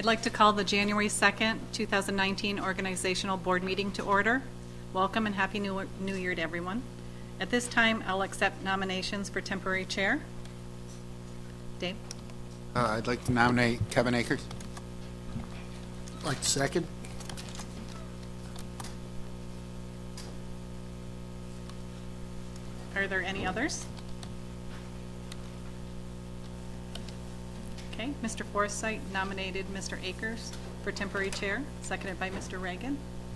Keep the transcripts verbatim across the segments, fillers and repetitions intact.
I'd like to call the January second, two thousand nineteen Organizational Board Meeting to order. Welcome and Happy New, New Year to everyone. At this time, I'll accept nominations for temporary chair. Dave? Uh, I'd like to nominate Kevin Akers. I'd like to second. Are there any others? Okay, Mister Forsythe nominated Mister Akers for temporary chair, seconded by Mister Reagan.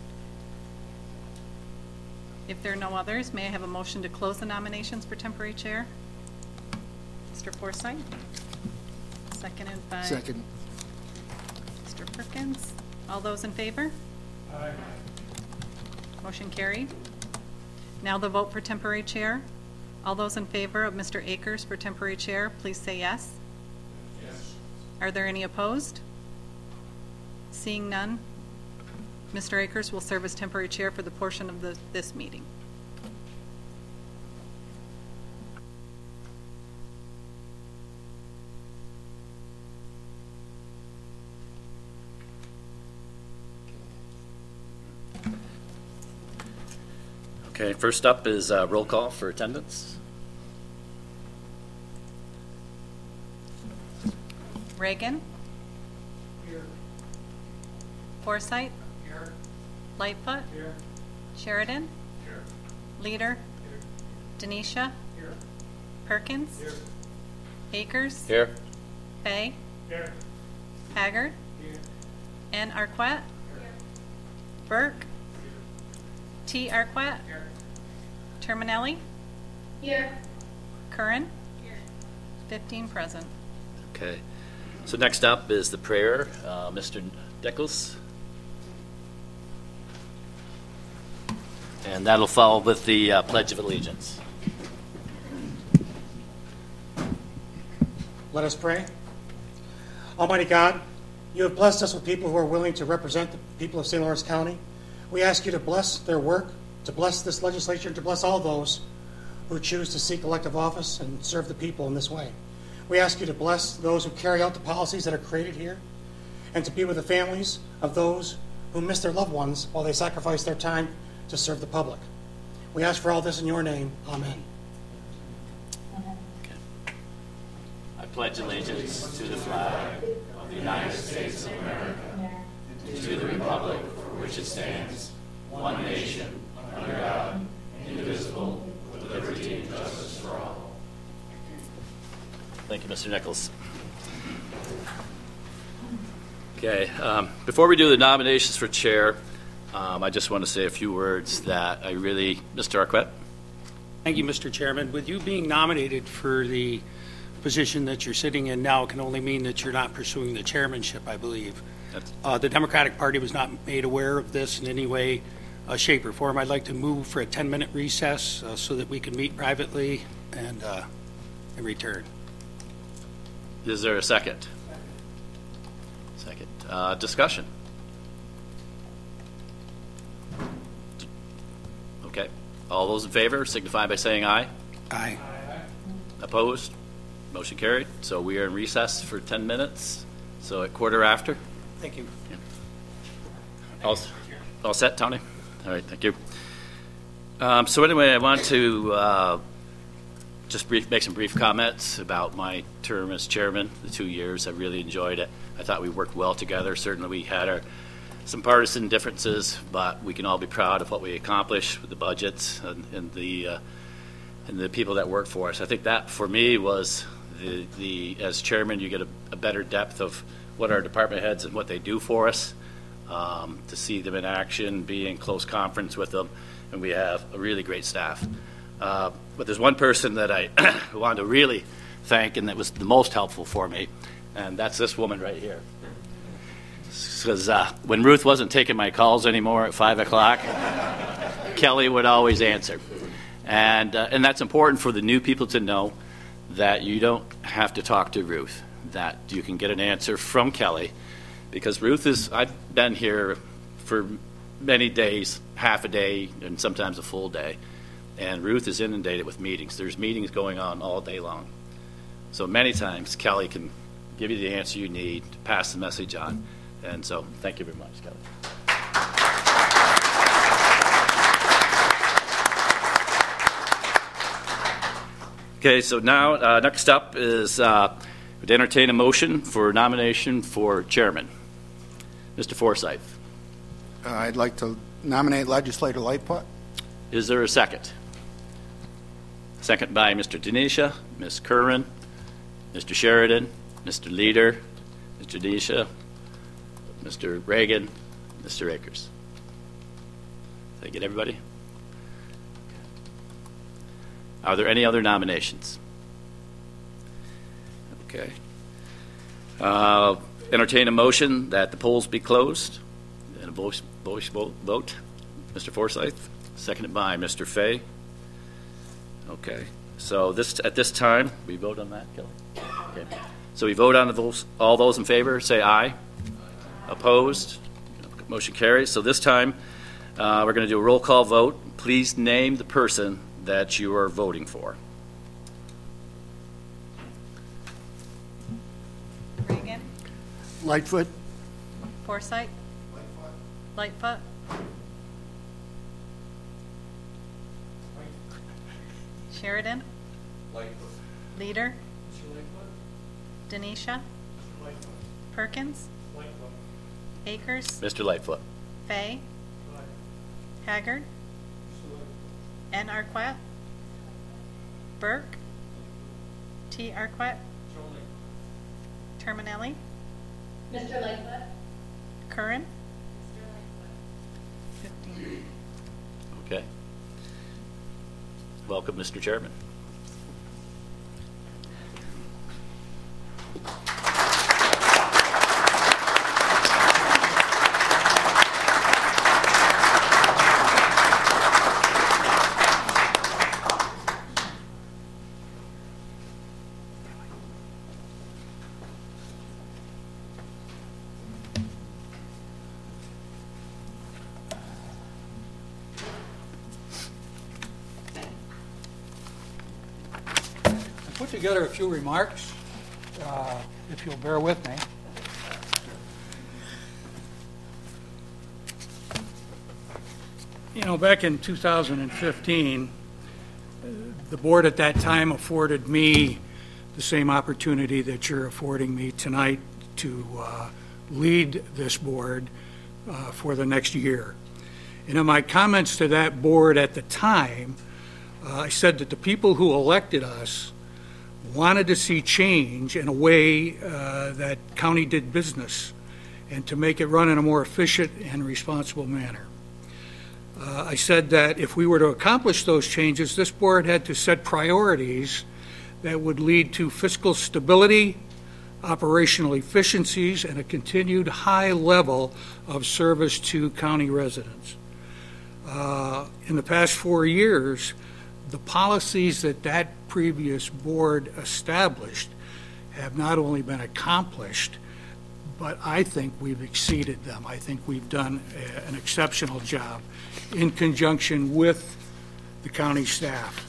If there are no others, may I have a motion to close the nominations for temporary chair? Mister Forsythe, seconded by Second. Mister Perkins. All those in favor? Aye. Motion carried. Now the vote for temporary chair. All those in favor of Mister Akers for temporary chair, please say yes. Yes. Are there any opposed? Seeing none, Mister Akers will serve as temporary chair for the portion of the, this meeting. Okay, first up is uh, roll call for attendance. Reagan? Here. Forsythe? Here. Lightfoot? Here. Sheridan? Here. Leader? Here. Denisha? Here. Perkins? Here. Akers? Here. Fay? Here. Haggard? Here. N. Arquette? Here. Burke? T. Arquette? Here. Terminelli? Here. Curran? Here. fifteen present. Okay, so next up is the prayer. Uh, Mister Deckles. And that'll follow with the uh, Pledge of Allegiance. Let us pray. Almighty God, you have blessed us with people who are willing to represent the people of Saint Lawrence County. We ask you to bless their work, to bless this legislature, to bless all those who choose to seek elective office and serve the people in this way. We ask you to bless those who carry out the policies that are created here, and to be with the families of those who miss their loved ones while they sacrifice their time to serve the public. We ask for all this in your name. Amen. Okay. I pledge allegiance to the flag of the United States of America, and to the republic for which it stands, one nation, under God, indivisible, with liberty and justice for all. Thank you, Mister Nichols. Okay, um, before we do the nominations for chair, um, I just want to say a few words that I really, Mister Arquette. Thank you, Mister Chairman. With you being nominated for the position that you're sitting in now can only mean that you're not pursuing the chairmanship, I believe. Uh, the Democratic Party was not made aware of this in any way, uh, shape, or form. I'd like to move for a ten-minute recess uh, so that we can meet privately and, uh, and return. Is there a second? Second. Uh, discussion. Okay. All those in favor signify by saying aye. Aye. Opposed? Motion carried. So we are in recess for ten minutes. So at quarter after. Thank you. Yeah. All, all set, Tony? All right, thank you. Um, so anyway, I want to uh, just brief, make some brief comments about my term as chairman, the two years. I really enjoyed it. I thought we worked well together. Certainly we had our some partisan differences, but we can all be proud of what we accomplished with the budgets and, and the uh, and the people that work for us. I think that for me was the, the as chairman, you get a, a better depth of what our department heads and what they do for us, um, to see them in action, be in close conference with them, and we have a really great staff. Uh, but there's one person that I wanted to really thank and that was the most helpful for me, and that's this woman right here. Because uh, when Ruth wasn't taking my calls anymore at five o'clock, Kelly would always answer. And, uh, and that's important for the new people to know that you don't have to talk to Ruth, that you can get an answer from Kelly, because Ruth is, I've been here for many days, half a day, and sometimes a full day, and Ruth is inundated with meetings. There's meetings going on all day long. So many times Kelly can give you the answer you need to pass the message on. And so, thank you very much, Kelly. Okay, so now, uh, next up is uh, to entertain a motion for nomination for chairman. Mister Forsyth, Uh, I'd like to nominate Legislator Lightfoot. is there a second? Second by Mister Denisha, Miz Curran, Mister Sheridan, Mister Leader, Mister Denisha, Mister Reagan, Mister Akers. Did I get everybody? Are there any other nominations? Okay. Uh, entertain a motion that the polls be closed and a voice, voice vote, vote. Mister Forsyth, seconded by Mister Fay. Okay. So this at this time, we vote on that, Kelly? Okay. So we vote on the those, all those in favor, say aye. Aye. Opposed? Motion carries. So this time, uh, we're going to do a roll call vote. Please name the person that you are voting for. Reagan, Lightfoot. Forsythe, Lightfoot, Sheridan, Leader, Denisha, Perkins, Akers, Mister Lightfoot. Fay, Haggard, N. Arquette, Burke, T. Arquette, Terminelli, Mister Lightfoot. Curran. Fifteen. Okay. Welcome, Mister Chairman. Put together a few remarks, uh, if you'll bear with me. You know, back in two thousand fifteen, uh, the board at that time afforded me the same opportunity that you're affording me tonight to uh, lead this board uh, for the next year. And in my comments to that board at the time, uh, I said that the people who elected us wanted to see change in a way uh, that county did business and to make it run in a more efficient and responsible manner. Uh, I said that if we were to accomplish those changes, this board had to set priorities that would lead to fiscal stability, operational efficiencies, and a continued high level of service to county residents. Uh, in the past four years, the policies that that previous board established have not only been accomplished, but I think we've exceeded them. I think we've done a, an exceptional job in conjunction with the county staff.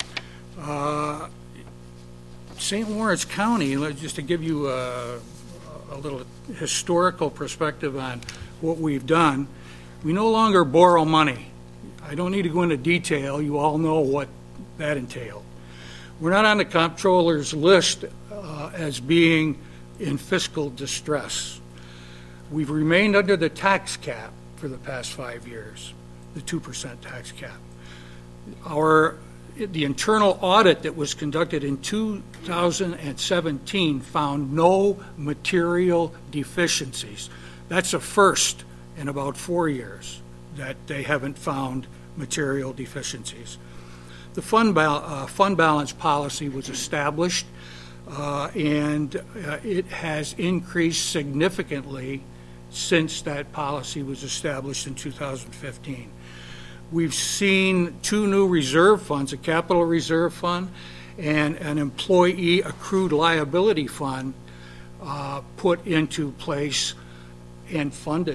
Uh, Saint Lawrence County, just to give you a, a little historical perspective on what we've done, we no longer borrow money. I don't need to go into detail. You all know what that entailed. We're not on the comptroller's list uh, as being in fiscal distress. We've remained under the tax cap for the past five years, the two percent tax cap. Our, the internal audit that was conducted in two thousand seventeen found no material deficiencies. That's a first in about four years that they haven't found material deficiencies. The fund, bal- uh, fund balance policy was established, uh, and uh, it has increased significantly since that policy was established in two thousand fifteen. We've seen two new reserve funds, a capital reserve fund and an employee accrued liability fund, uh, put into place and funded.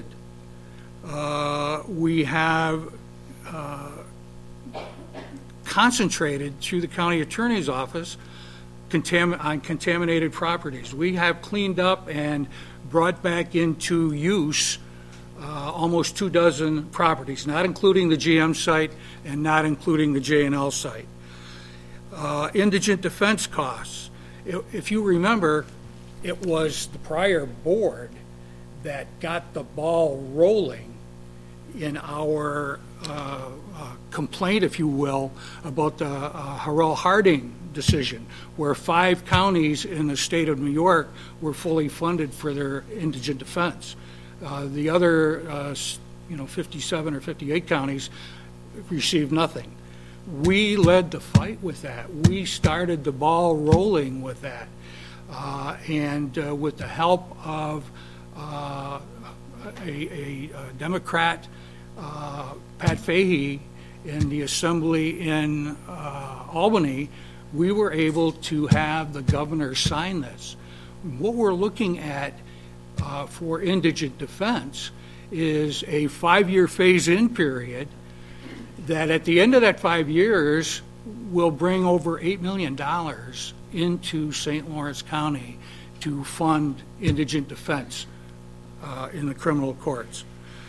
Uh, we have uh, concentrated through the county attorney's office contam- on contaminated properties. We have cleaned up and brought back into use uh, almost two dozen properties, not including the G M site and not including the J and L site. Uh, indigent defense costs. If if you remember, it was the prior board that got the ball rolling in our uh, uh, complaint, if you will, about the uh, Harrell Harding decision, where five counties in the state of New York were fully funded for their indigent defense. Uh, the other, uh, you know, fifty-seven or fifty-eight counties received nothing. We led the fight with that. We started the ball rolling with that. Uh, and uh, with the help of uh, a, a, a Democrat, uh, Pat Fahey, in the assembly in uh, Albany, we were able to have the governor sign this. What we're looking at uh, for indigent defense is a five-year phase-in period that at the end of that five years will bring over eight million dollars into Saint Lawrence County to fund indigent defense uh, in the criminal courts.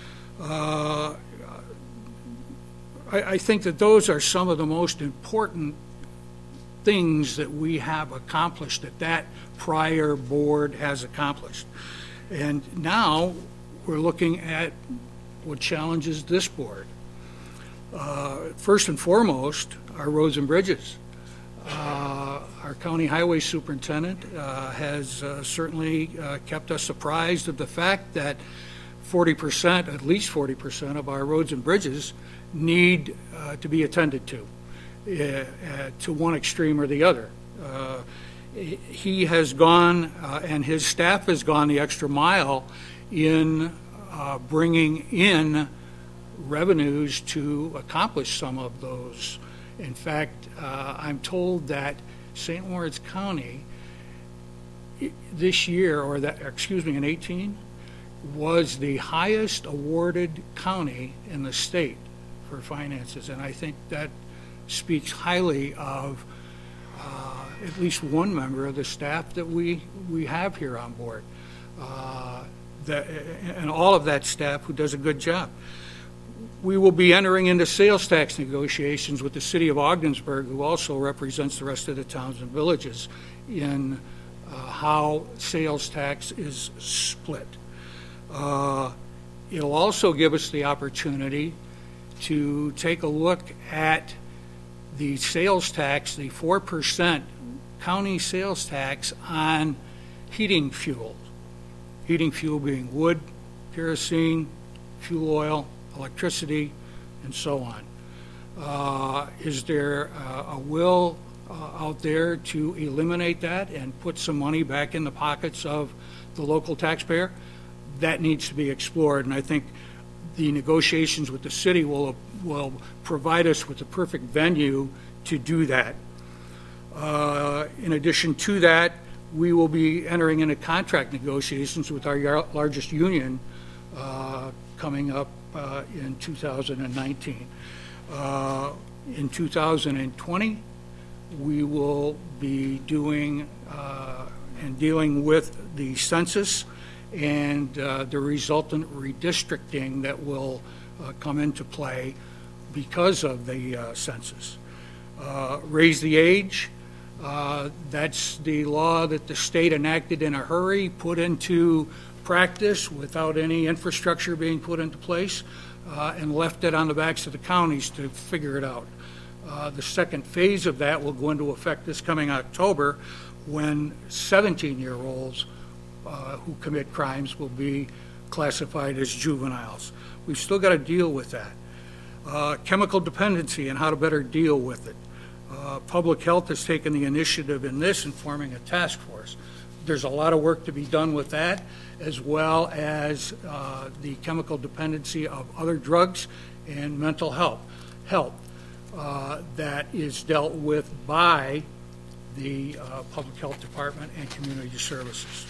Uh, I, I think that those are some of the most important things that we have accomplished, that that prior board has accomplished. And now we're looking at what challenges this board. Uh, first and foremost, our roads and bridges. Uh, our county highway superintendent uh, has uh, certainly uh, kept us surprised of the fact that forty percent, at least forty percent of our roads and bridges need uh, to be attended to, uh, uh, to one extreme or the other. Uh, he has gone, uh, and his staff has gone the extra mile in uh, bringing in revenues to accomplish some of those. In fact, uh, I'm told that Saint Lawrence County this year, or that, excuse me, in eighteen, was the highest awarded county in the state for finances, and I think that speaks highly of uh, at least one member of the staff that we we have here on board, uh, that, and all of that staff who does a good job. We will be entering into sales tax negotiations with the city of Ogdensburg, who also represents the rest of the towns and villages, in uh, how sales tax is split. Uh, it'll also give us the opportunity to take a look at the sales tax, the four percent county sales tax on heating fuel. Heating fuel being wood, kerosene, fuel oil, electricity, and so on. Uh, is there uh, a will uh, out there to eliminate that and put some money back in the pockets of the local taxpayer? That needs to be explored, and I think the negotiations with the city will will provide us with the perfect venue to do that. Uh, in addition to that, we will be entering into contract negotiations with our largest union uh, coming up uh, in two thousand nineteen. Uh, in two thousand twenty, we will be doing uh, and dealing with the census and uh, the resultant redistricting that will uh, come into play because of the uh, census. Uh, raise the age. Uh, that's the law that the state enacted in a hurry, put into practice without any infrastructure being put into place, uh, and left it on the backs of the counties to figure it out. Uh, the second phase of that will go into effect this coming October, when seventeen-year-olds uh, who commit crimes will be classified as juveniles. We've still got to deal with that. Uh, chemical dependency and how to better deal with it. Uh, public health has taken the initiative in this and forming a task force. There's a lot of work to be done with that, as well as uh, the chemical dependency of other drugs and mental health, health uh, that is dealt with by the uh, Public Health Department and Community Services.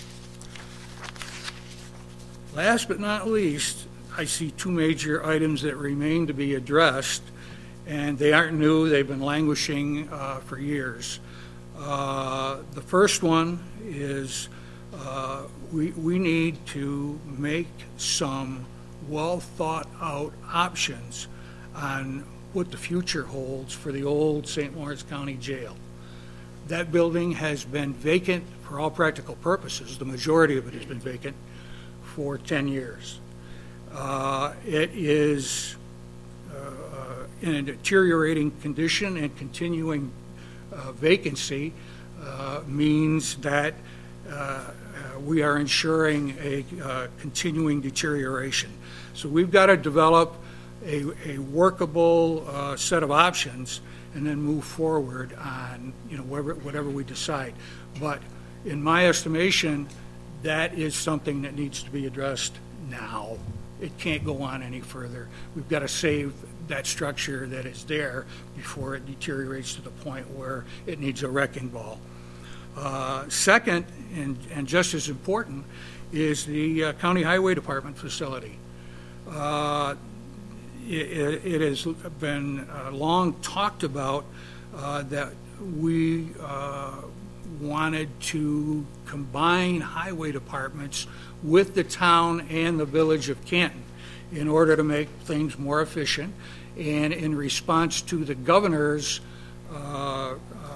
Last but not least, I see two major items that remain to be addressed, and they aren't new. They've been languishing uh, for years. Uh, The first one is uh, we, we need to make some well-thought-out options on what the future holds for the old Saint Lawrence County Jail. That building has been vacant for all practical purposes. The majority of it has been vacant for ten years. Uh, It is uh, in a deteriorating condition, and continuing uh, vacancy uh, means that uh, uh, we are ensuring a uh, continuing deterioration. So we've got to develop a, a workable uh, set of options and then move forward on, you know, whatever, whatever we decide. But in my estimation, that is something that needs to be addressed now. It can't go on any further. We've got to save that structure that is there before it deteriorates to the point where it needs a wrecking ball. Uh, second, and, and just as important, is the uh, County Highway Department facility. Uh, it, it has been uh, long talked about uh, that we uh, wanted to combine highway departments with the town and the village of Canton in order to make things more efficient, and in response to the governor's uh, uh,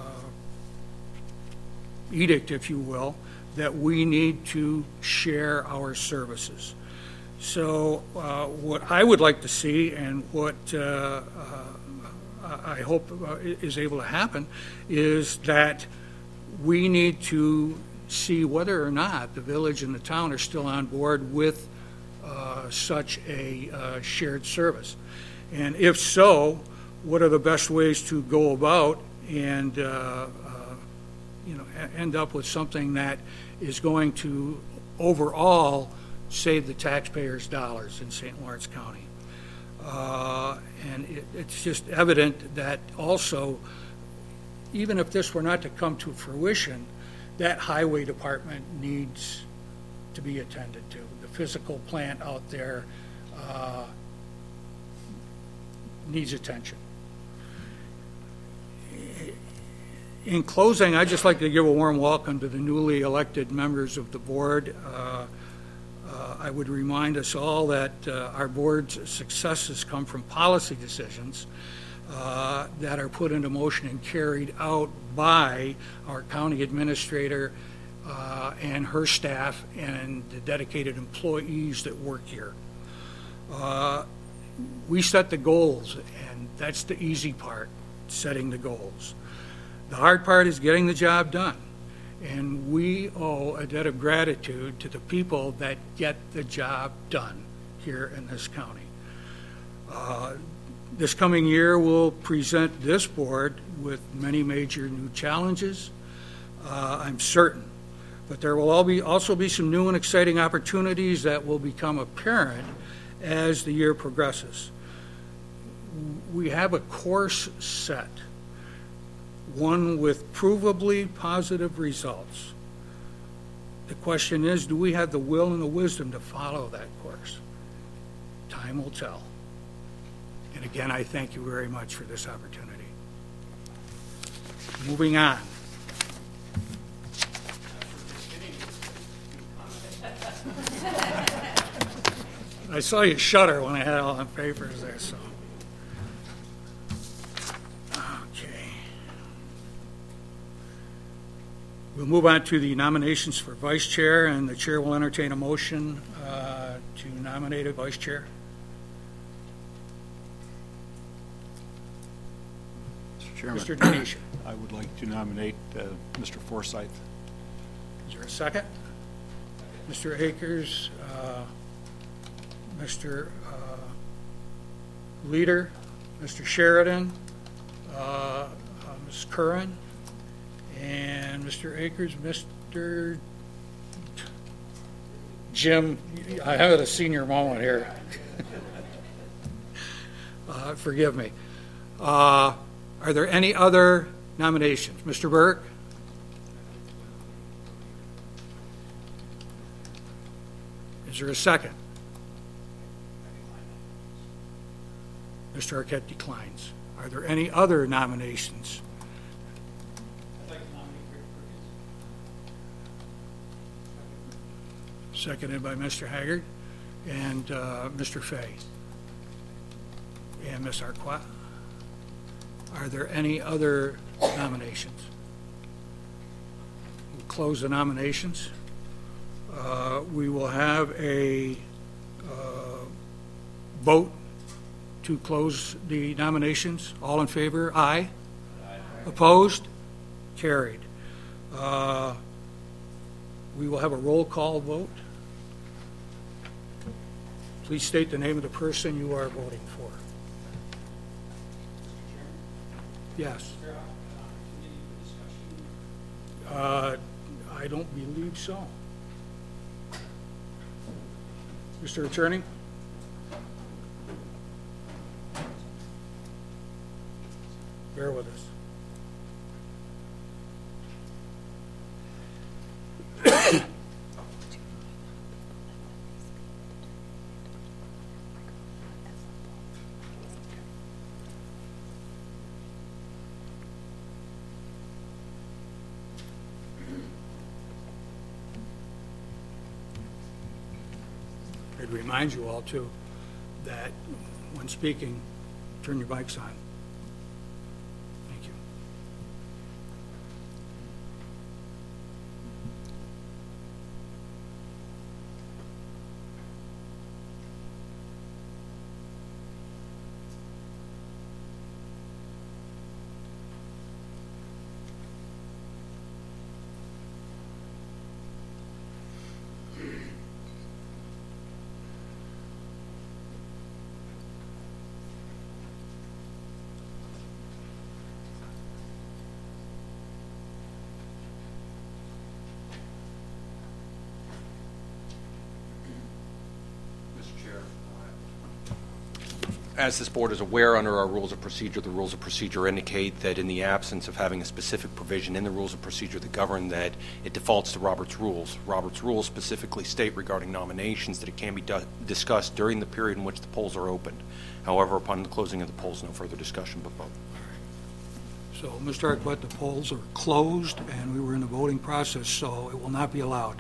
edict, if you will, that we need to share our services. So uh, what I would like to see, and what uh, uh, I hope uh, is able to happen, is that we need to see whether or not the village and the town are still on board with uh, such a uh, shared service. And if so, what are the best ways to go about and uh, uh, you know, end up with something that is going to overall save the taxpayers' dollars in Saint Lawrence County. Uh, and it, it's just evident that also, even if this were not to come to fruition, that highway department needs to be attended to. The physical plant out there uh, needs attention. In closing, I'd just like to give a warm welcome to the newly elected members of the board. Uh, uh, I would remind us all that uh, our board's successes come from policy decisions uh, that are put into motion and carried out by our county administrator uh, and her staff and the dedicated employees that work here. Uh, we set the goals, and that's the easy part, setting the goals. The hard part is getting the job done, and we owe a debt of gratitude to the people that get the job done here in this county. Uh, this coming year will present this board with many major new challenges, uh, I'm certain, but there will all be, also be some new and exciting opportunities that will become apparent as the year progresses. We have a course set, one with provably positive results. The question is, do we have the will and the wisdom to follow that course? Time will tell. And again, I thank you very much for this opportunity. Moving on. I saw you shudder when I had all the papers there, so. Okay. We'll move on to the nominations for vice chair, and the chair will entertain a motion uh, to nominate a vice chair. Mister Chairman, Mister Denisha. I would like to nominate uh, Mister Forsyth. Is there a second? Mister Akers, uh, Mister Uh, Leader, Mister Sheridan, uh, uh, Miz Curran, and Mister Akers, Mister Jim. I have a senior moment here. uh, forgive me. Uh, are there any other nominations? Mister Burke? Is there a second? Mister Arquette declines. Are there any other nominations? I'd like to nominate seconded by Mister Haggard and uh, Mister Fay. And Miz Arquette. Are there any other nominations? We'll close the nominations. Uh, We will have a uh, vote to close the nominations. All in favor? Aye. Aye. Opposed? Carried. Uh, We will have a roll call vote. Please state the name of the person you are voting for. Yes. Uh, I don't believe so. Mister Attorney? Bear with us. I'd remind you all, too, that when speaking, turn your mics on. Thank you. As this board is aware, under our rules of procedure, the rules of procedure indicate that in the absence of having a specific provision in the rules of procedure that govern that, it defaults to Robert's rules. Robert's rules specifically state regarding nominations that it can be do- discussed during the period in which the polls are opened. However, upon the closing of the polls, no further discussion but vote. So, Mister Arquette, the polls are closed, and we were in the voting process, so it will not be allowed.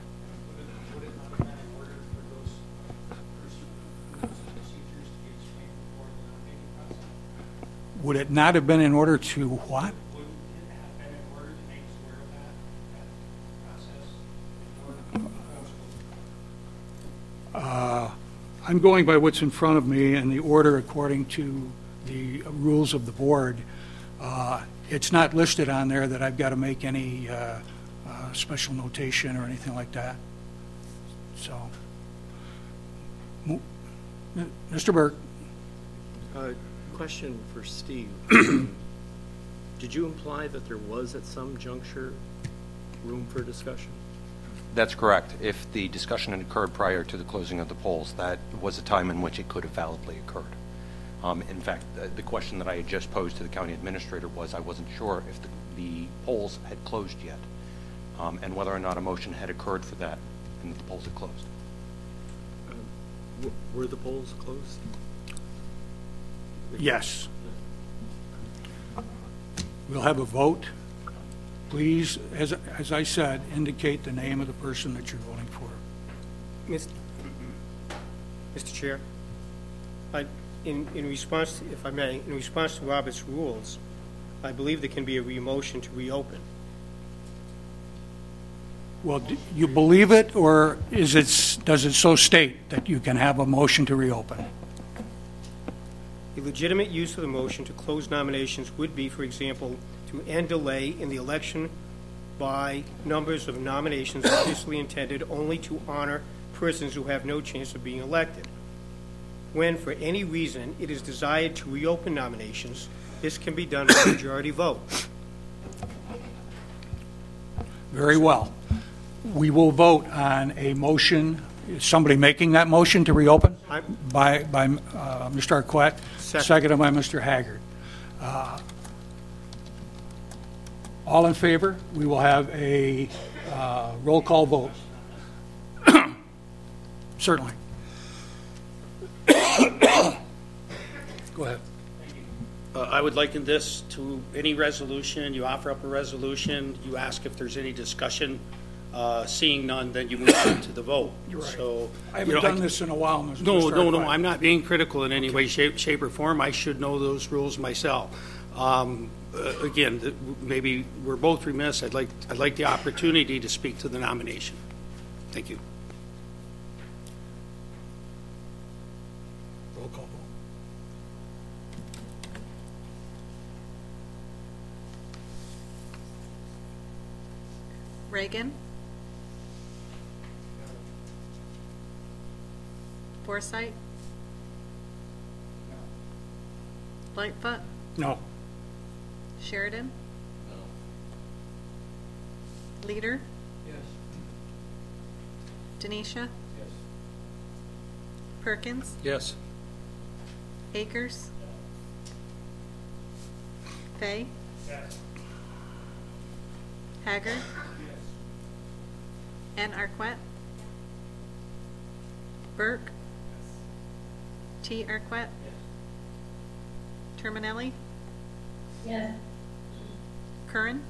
Would it not have been in order to what? Uh, I'm going by what's in front of me and the order according to the rules of the board. Uh, it's not listed on there that I've got to make any uh, uh, special notation or anything like that. So, Mister Burke. Uh, Question for Steve. Did you imply that there was at some juncture room for discussion? That's correct. If the discussion had occurred prior to the closing of the polls, that was a time in which it could have validly occurred. Um, in fact, the, the question that I had just posed to the county administrator was I wasn't sure if the, the polls had closed yet, um, and whether or not a motion had occurred for that, and that the polls had closed. Uh, w- were the polls closed? Yes. We'll have a vote. Please, as, as I said, indicate the name of the person that you're voting for. Mister Chair, I, in, in response, to, if I may, in response to Robert's rules, I believe there can be a re-motion to reopen. Well, do you believe it, or is it, does it so state that you can have a motion to reopen? The legitimate use of the motion to close nominations would be, for example, to end delay in the election by numbers of nominations previously intended only to honor persons who have no chance of being elected. When, for any reason, it is desired to reopen nominations, this can be done by majority vote. Very well. We will vote on a motion. Is somebody making that motion to reopen? I'm- By, by uh, Mister Arquette, Second. seconded by Mister Haggard. Uh, All in favor? We will have a uh, roll call vote. Certainly. Go ahead. Uh, I would liken this to any resolution. You offer up a resolution, you ask if there's any discussion Uh, Seeing none, then you move on to the vote. You're right. So, I you haven't know, done this in a while, Mister No, no, no, Arquette. I'm not being critical in any way, shape, shape, or form. I should know those rules myself. Um, uh, Again, th- maybe we're both remiss. I'd like, I'd like the opportunity to speak to the nomination. Thank you. Roll call vote. Reagan. Forsythe. Lightfoot. No. Sheridan. Leader. Yes. Denisha. Yes. Perkins. Yes. Akers. Fay. Yes. Haggard. And Arquette. Burke. T. Arquette. Terminelli. Yes. Curran.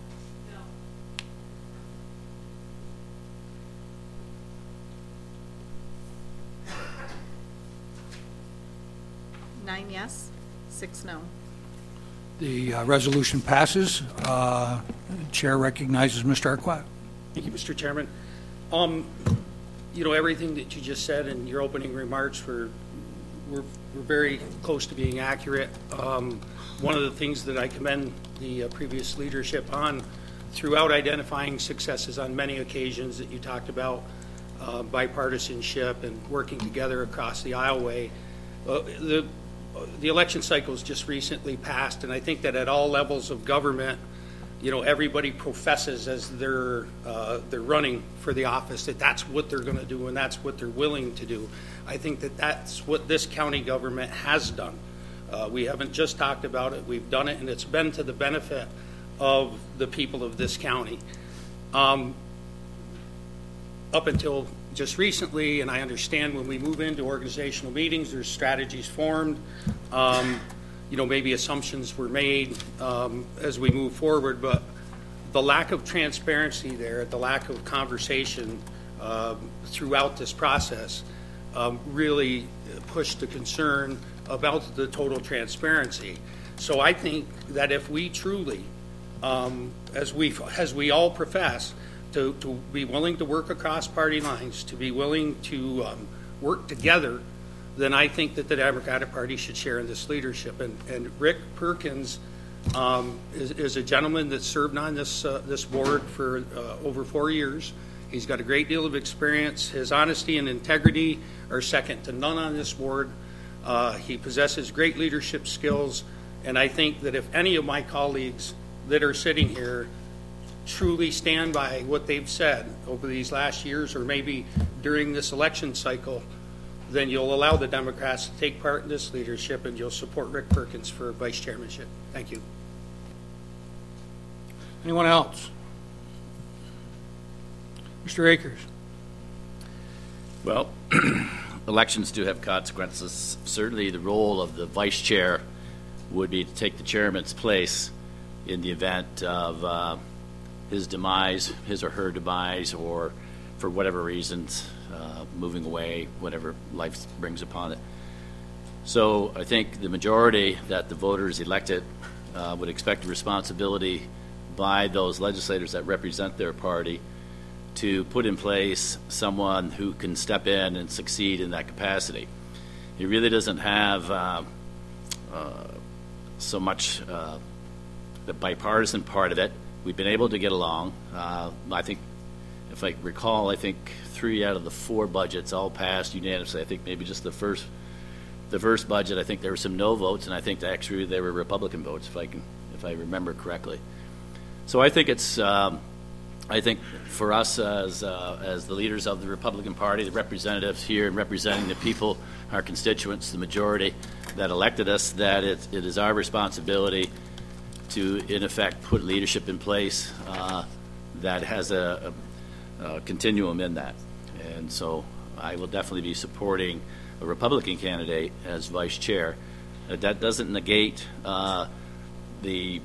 Nine yes, six no. The uh, resolution passes. Uh, Chair recognizes Mister Arquette. Thank you, Mister Chairman. Um, you know, everything that you just said in your opening remarks were, were, were very close to being accurate. Um, one of the things that I commend the uh, previous leadership on throughout identifying successes on many occasions that you talked about, uh, bipartisanship and working together across the aisleway. Uh, the, the election cycles just recently passed, and I think that at all levels of government, you know, everybody professes as they're uh, they're running for the office that that's what they're going to do and that's what they're willing to do. I think that that's what this county government has done. Uh, we haven't just talked about it; we've done it, and it's been to the benefit of the people of this county. Um, up until just recently, and I understand when we move into organizational meetings, there's strategies formed. Um, you know, maybe assumptions were made um, as we move forward, but the lack of transparency there, the lack of conversation uh, throughout this process um, really pushed the concern about the total transparency. So I think that if we truly, um, as we as we all profess, to, to be willing to work across party lines, to be willing to um, work together, then I think that the Democratic Party should share in this leadership. And, and Rick Perkins um, is, is a gentleman that served on this uh, this board for uh, over four years. He's got a great deal of experience. His honesty and integrity are second to none on this board. Uh, he possesses great leadership skills, and I think that if any of my colleagues that are sitting here truly stand by what they've said over these last years, or maybe during this election cycle, then you'll allow the Democrats to take part in this leadership and you'll support Rick Perkins for vice chairmanship. Thank you. Anyone else? Mister Akers. Well, elections do have consequences. Certainly the role of the vice chair would be to take the chairman's place in the event of uh, his demise, his or her demise, or for whatever reasons, uh, moving away, whatever life brings upon it. So I think the majority that the voters elected uh, would expect a responsibility by those legislators that represent their party to put in place someone who can step in and succeed in that capacity. He really doesn't have uh, uh, so much uh, the bipartisan part of it. We've been able to get along. Uh, I think, if I recall, I think three out of the four budgets all passed unanimously. I think maybe just the first, the first budget, I think there were some no votes, and I think actually there were Republican votes, if I can, if I remember correctly. So I think it's, um, I think for us as uh, as the leaders of the Republican Party, the representatives here and representing the people, our constituents, the majority that elected us, that it, it is our responsibility to, in effect, put leadership in place uh, that has a, a, a continuum in that. And so I will definitely be supporting a Republican candidate as vice chair. Uh, that doesn't negate uh, the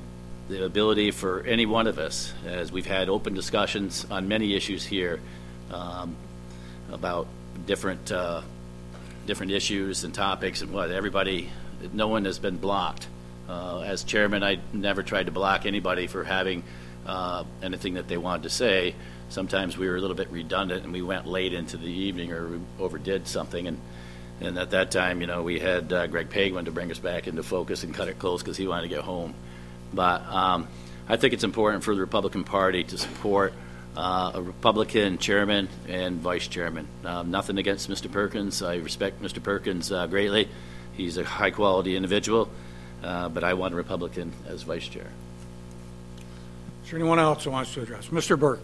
the ability for any one of us, as we've had open discussions on many issues here um, about different uh, different issues and topics and what everybody, no one has been blocked. Uh, as chairman, I never tried to block anybody for having uh, anything that they wanted to say. Sometimes we were a little bit redundant and we went late into the evening or we overdid something, and and at that time, you know, we had uh, Greg Pagwin to bring us back into focus and cut it close because he wanted to get home. But um, I think it's important for the Republican Party to support uh, a Republican chairman and vice chairman. Um, nothing against Mister Perkins. I respect Mister Perkins uh, greatly. He's a high-quality individual, uh, but I want a Republican as vice chair. Is there anyone else who wants to address? Mister Burke.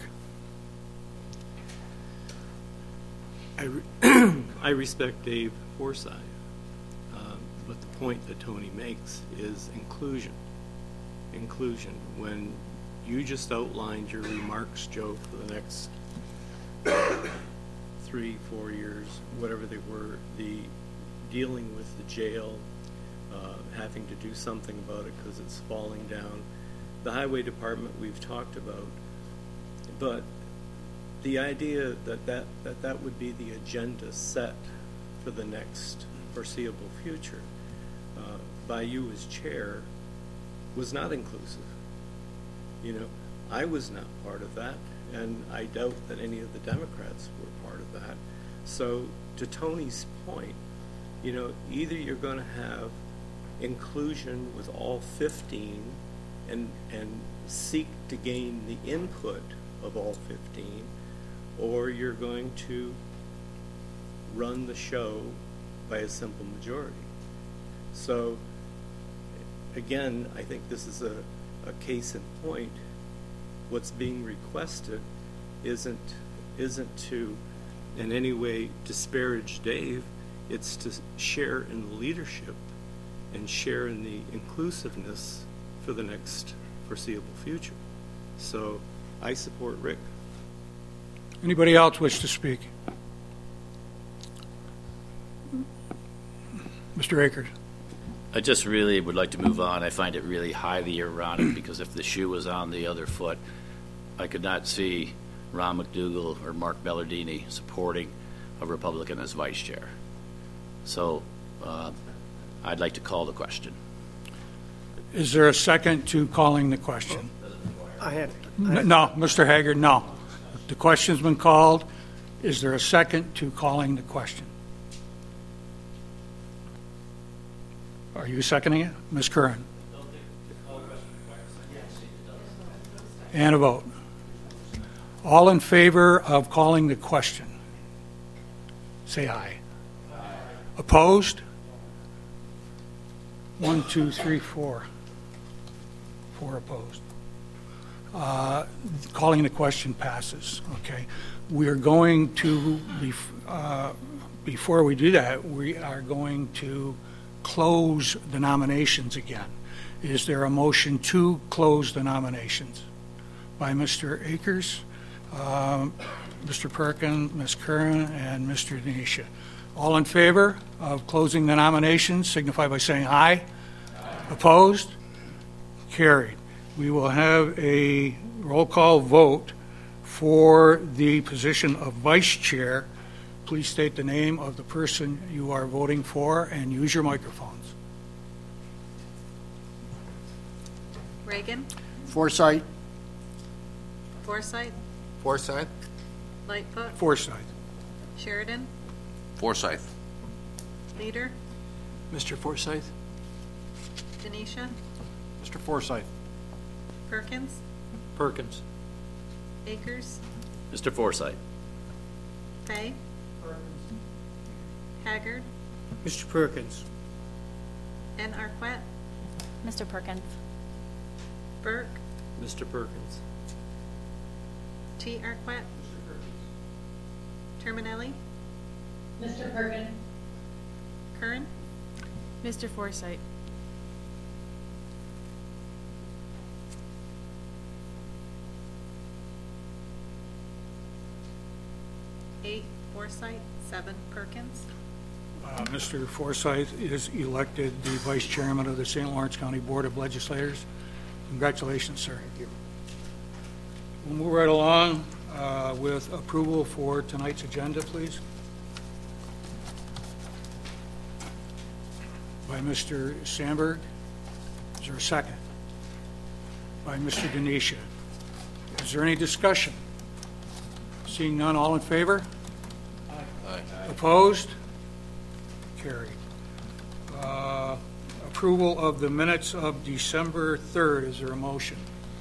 I, re- I respect Dave Forsyth, um, but the point that Tony makes is inclusion. Inclusion. When you just outlined your remarks, Joe, for the next three, four years, whatever they were, the dealing with the jail, uh, having to do something about it because it's falling down. The highway department we've talked about, but the idea that that, that that would be the agenda set for the next foreseeable future uh, by you as chair was not inclusive. You know, I was not part of that, and I doubt that any of the Democrats were part of that. So to Tony's point, you know, either you're going to have inclusion with all fifteen and and seek to gain the input of all fifteen, or you're going to run the show by a simple majority. So again, I think this is a, a case in point. What's being requested isn't isn't to in any way disparage Dave. It's to share in the leadership and share in the inclusiveness for the next foreseeable future. So I support Rick. Anybody else wish to speak? Mister Akers. I just really would like to move on. I find it really highly ironic because if the shoe was on the other foot, I could not see Ron McDougall or Mark Bellardini supporting a Republican as vice chair. So uh, I'd like to call the question. Is there a second to calling the question? I had, N- No, Mister Haggard, no. The question's been called. Is there a second to calling the question? Are you seconding it? Miz Curran? And a vote. All in favor of calling the question, say aye. Aye. Opposed? One, two, three, four. Four opposed. Uh, calling the question passes. Okay. We're going to, bef- uh, before we do that, we are going to close the nominations again. Is there a motion to close the nominations? By Mister Akers, um, Mister Perkin, Miz Curran, and Mister Denisha. All in favor of closing the nominations signify by saying aye. Aye. Opposed? Carried. We will have a roll call vote for the position of vice chair. Please state the name of the person you are voting for and use your microphones. Reagan, Forsyth. Forsyth, Forsyth? Lightfoot, Forsyth. Sheridan, Forsyth. Leader, Mister Forsyth. Denisha, Mister Forsyth. Perkins, Perkins. Akers, Mister Forsyth. Fay, Haggard, Mister Perkins. and Arquette, Mister Perkins. Burke, Mister Perkins. T. Arquette, Terminelli, Mister Perkins. Curran, Mister Forsyth. eight Forsyth, seven Perkins. Uh, Mister Forsyth is elected the vice chairman of the Saint Lawrence County Board of Legislators. Congratulations, sir. Thank you. We'll move right along uh, with approval for tonight's agenda, please. By Mister Sandberg. Is there a second? By Mister Denisha. Is there any discussion? Seeing none, all in favor? Aye. Opposed? Carried. Uh, approval of the minutes of December third. Is there a motion?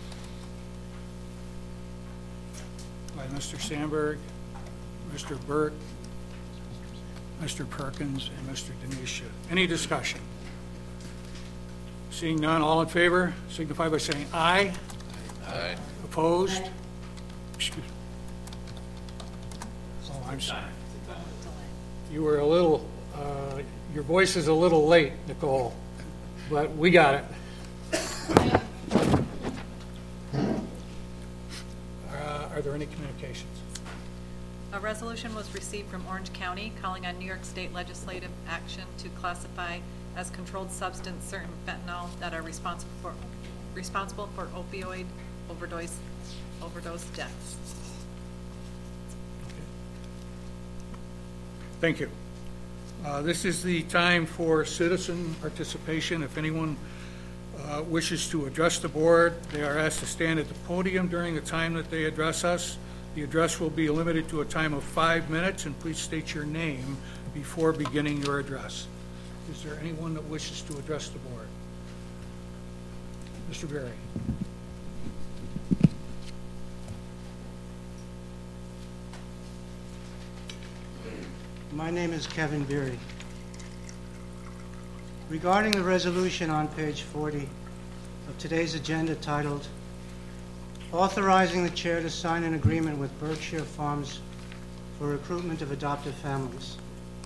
By Mister Sandberg, Mister Burke, Mister Perkins, and Mister Denisha. Any discussion? Seeing none, all in favor, signify by saying aye. Aye. Opposed? Excuse me. Oh, I'm sorry. You were a little, uh, your voice is a little late, Nicole, but we got it. Uh, are there any communications? A resolution was received from Orange County calling on New York State legislative action to classify as controlled substance certain fentanyl that are responsible for responsible for opioid overdose overdose deaths. Thank you. Uh, this is the time for citizen participation. If anyone uh, wishes to address the board, they are asked to stand at the podium during the time that they address us. The address will be limited to a time of five minutes, and please state your name before beginning your address. Is there anyone that wishes to address the board? Mister Berry. My name is Kevin Beery. Regarding the resolution on page forty of today's agenda titled Authorizing the Chair to Sign an Agreement with Berkshire Farms for Recruitment of Adoptive Families.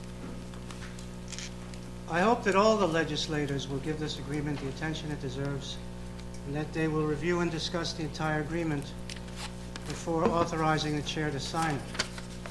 I hope that all the legislators will give this agreement the attention it deserves and that they will review and discuss the entire agreement before authorizing the Chair to sign it.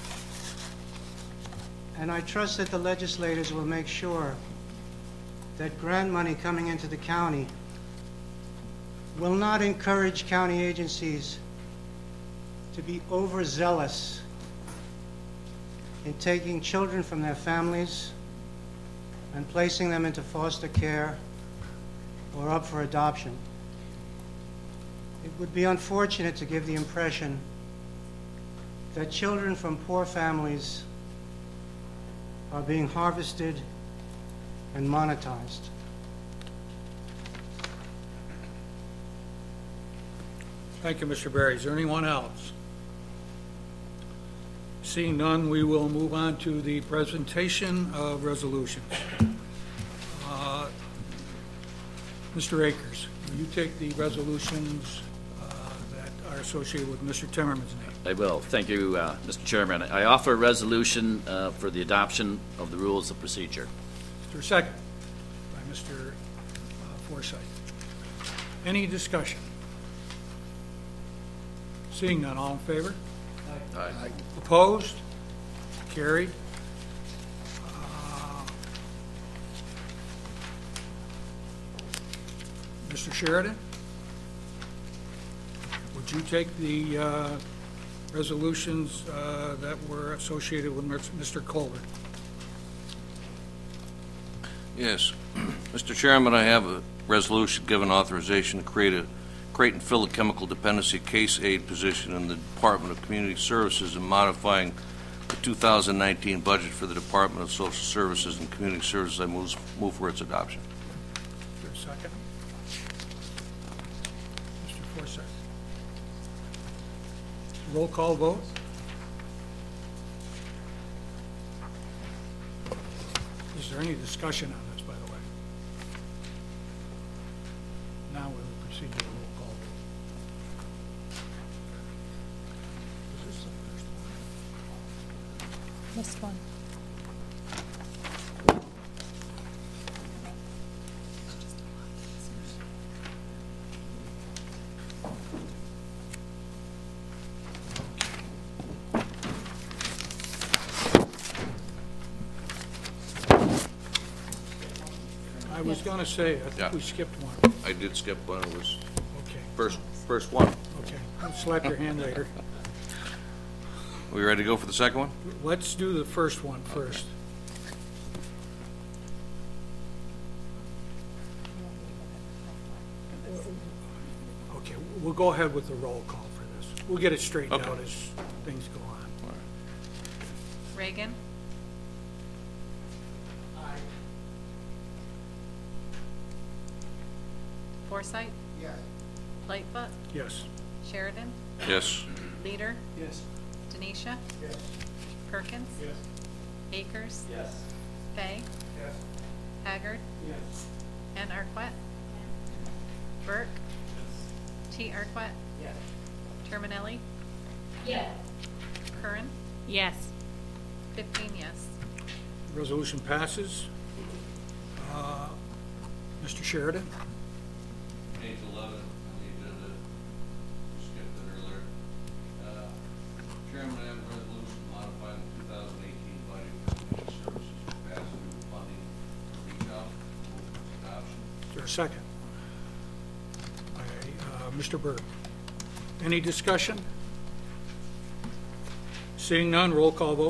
And I trust that the legislators will make sure that grant money coming into the county will not encourage county agencies to be overzealous in taking children from their families and placing them into foster care or up for adoption. It would be unfortunate to give the impression that children from poor families are being harvested and monetized. Thank you, Mister Berry. Is there anyone else? Seeing none, we will move on to the presentation of resolutions. Uh, Mister Akers, will you take the resolutions uh, that are associated with Mister Timmerman's name? I will. Thank you, uh, Mister Chairman. I offer a resolution uh, for the adoption of the rules of procedure. Is there a second? By Mister Uh, Forsythe. Any discussion? Seeing none, all in favor? Aye. Aye. Opposed? Carried. Uh, Mister Sheridan, would you take the uh, resolutions uh, that were associated with Mister Colbert? Yes. Mister Chairman, I have a resolution giving authorization to create a create and fill a chemical dependency case aid position in the Department of Community Services and modifying the two thousand nineteen budget for the Department of Social Services and Community Services. I move, move for its adoption. Is there a second? Mister Forsythe. Roll call vote. Is there any discussion on this, by the way? Now we'll proceed to the roll call vote. Is this the first one? Missed one. I was going to say, I think Yeah. we skipped one. I did skip one. It was First, first one. Okay, I'll slap your hand later. We ready to go for the second one? Let's do the first one first. Okay, we'll go ahead with the roll call for this. We'll get it straightened Okay. out as things go on. Reagan. Forsythe. Yes. Lightfoot. Yes. Sheridan. Yes. Leader. Yes. Denisha. Yes. Perkins. Yes. Akers. Yes. Fay. Yes. Haggard. Yes. And Arquette. Burke. T. Arquette. Yes. Terminelli. Yes. Curran. Yes. Fifteen yes. Resolution passes. Uh, Mister Sheridan? Page eleven on the agenda, you skipped it earlier. Uh, Chairman, I have a resolution modifying the two thousand eighteen budget for community services capacity funding for retail. Move for adoption. Is there a second? By, uh, Mister Burke. Any discussion? Seeing none, roll call vote.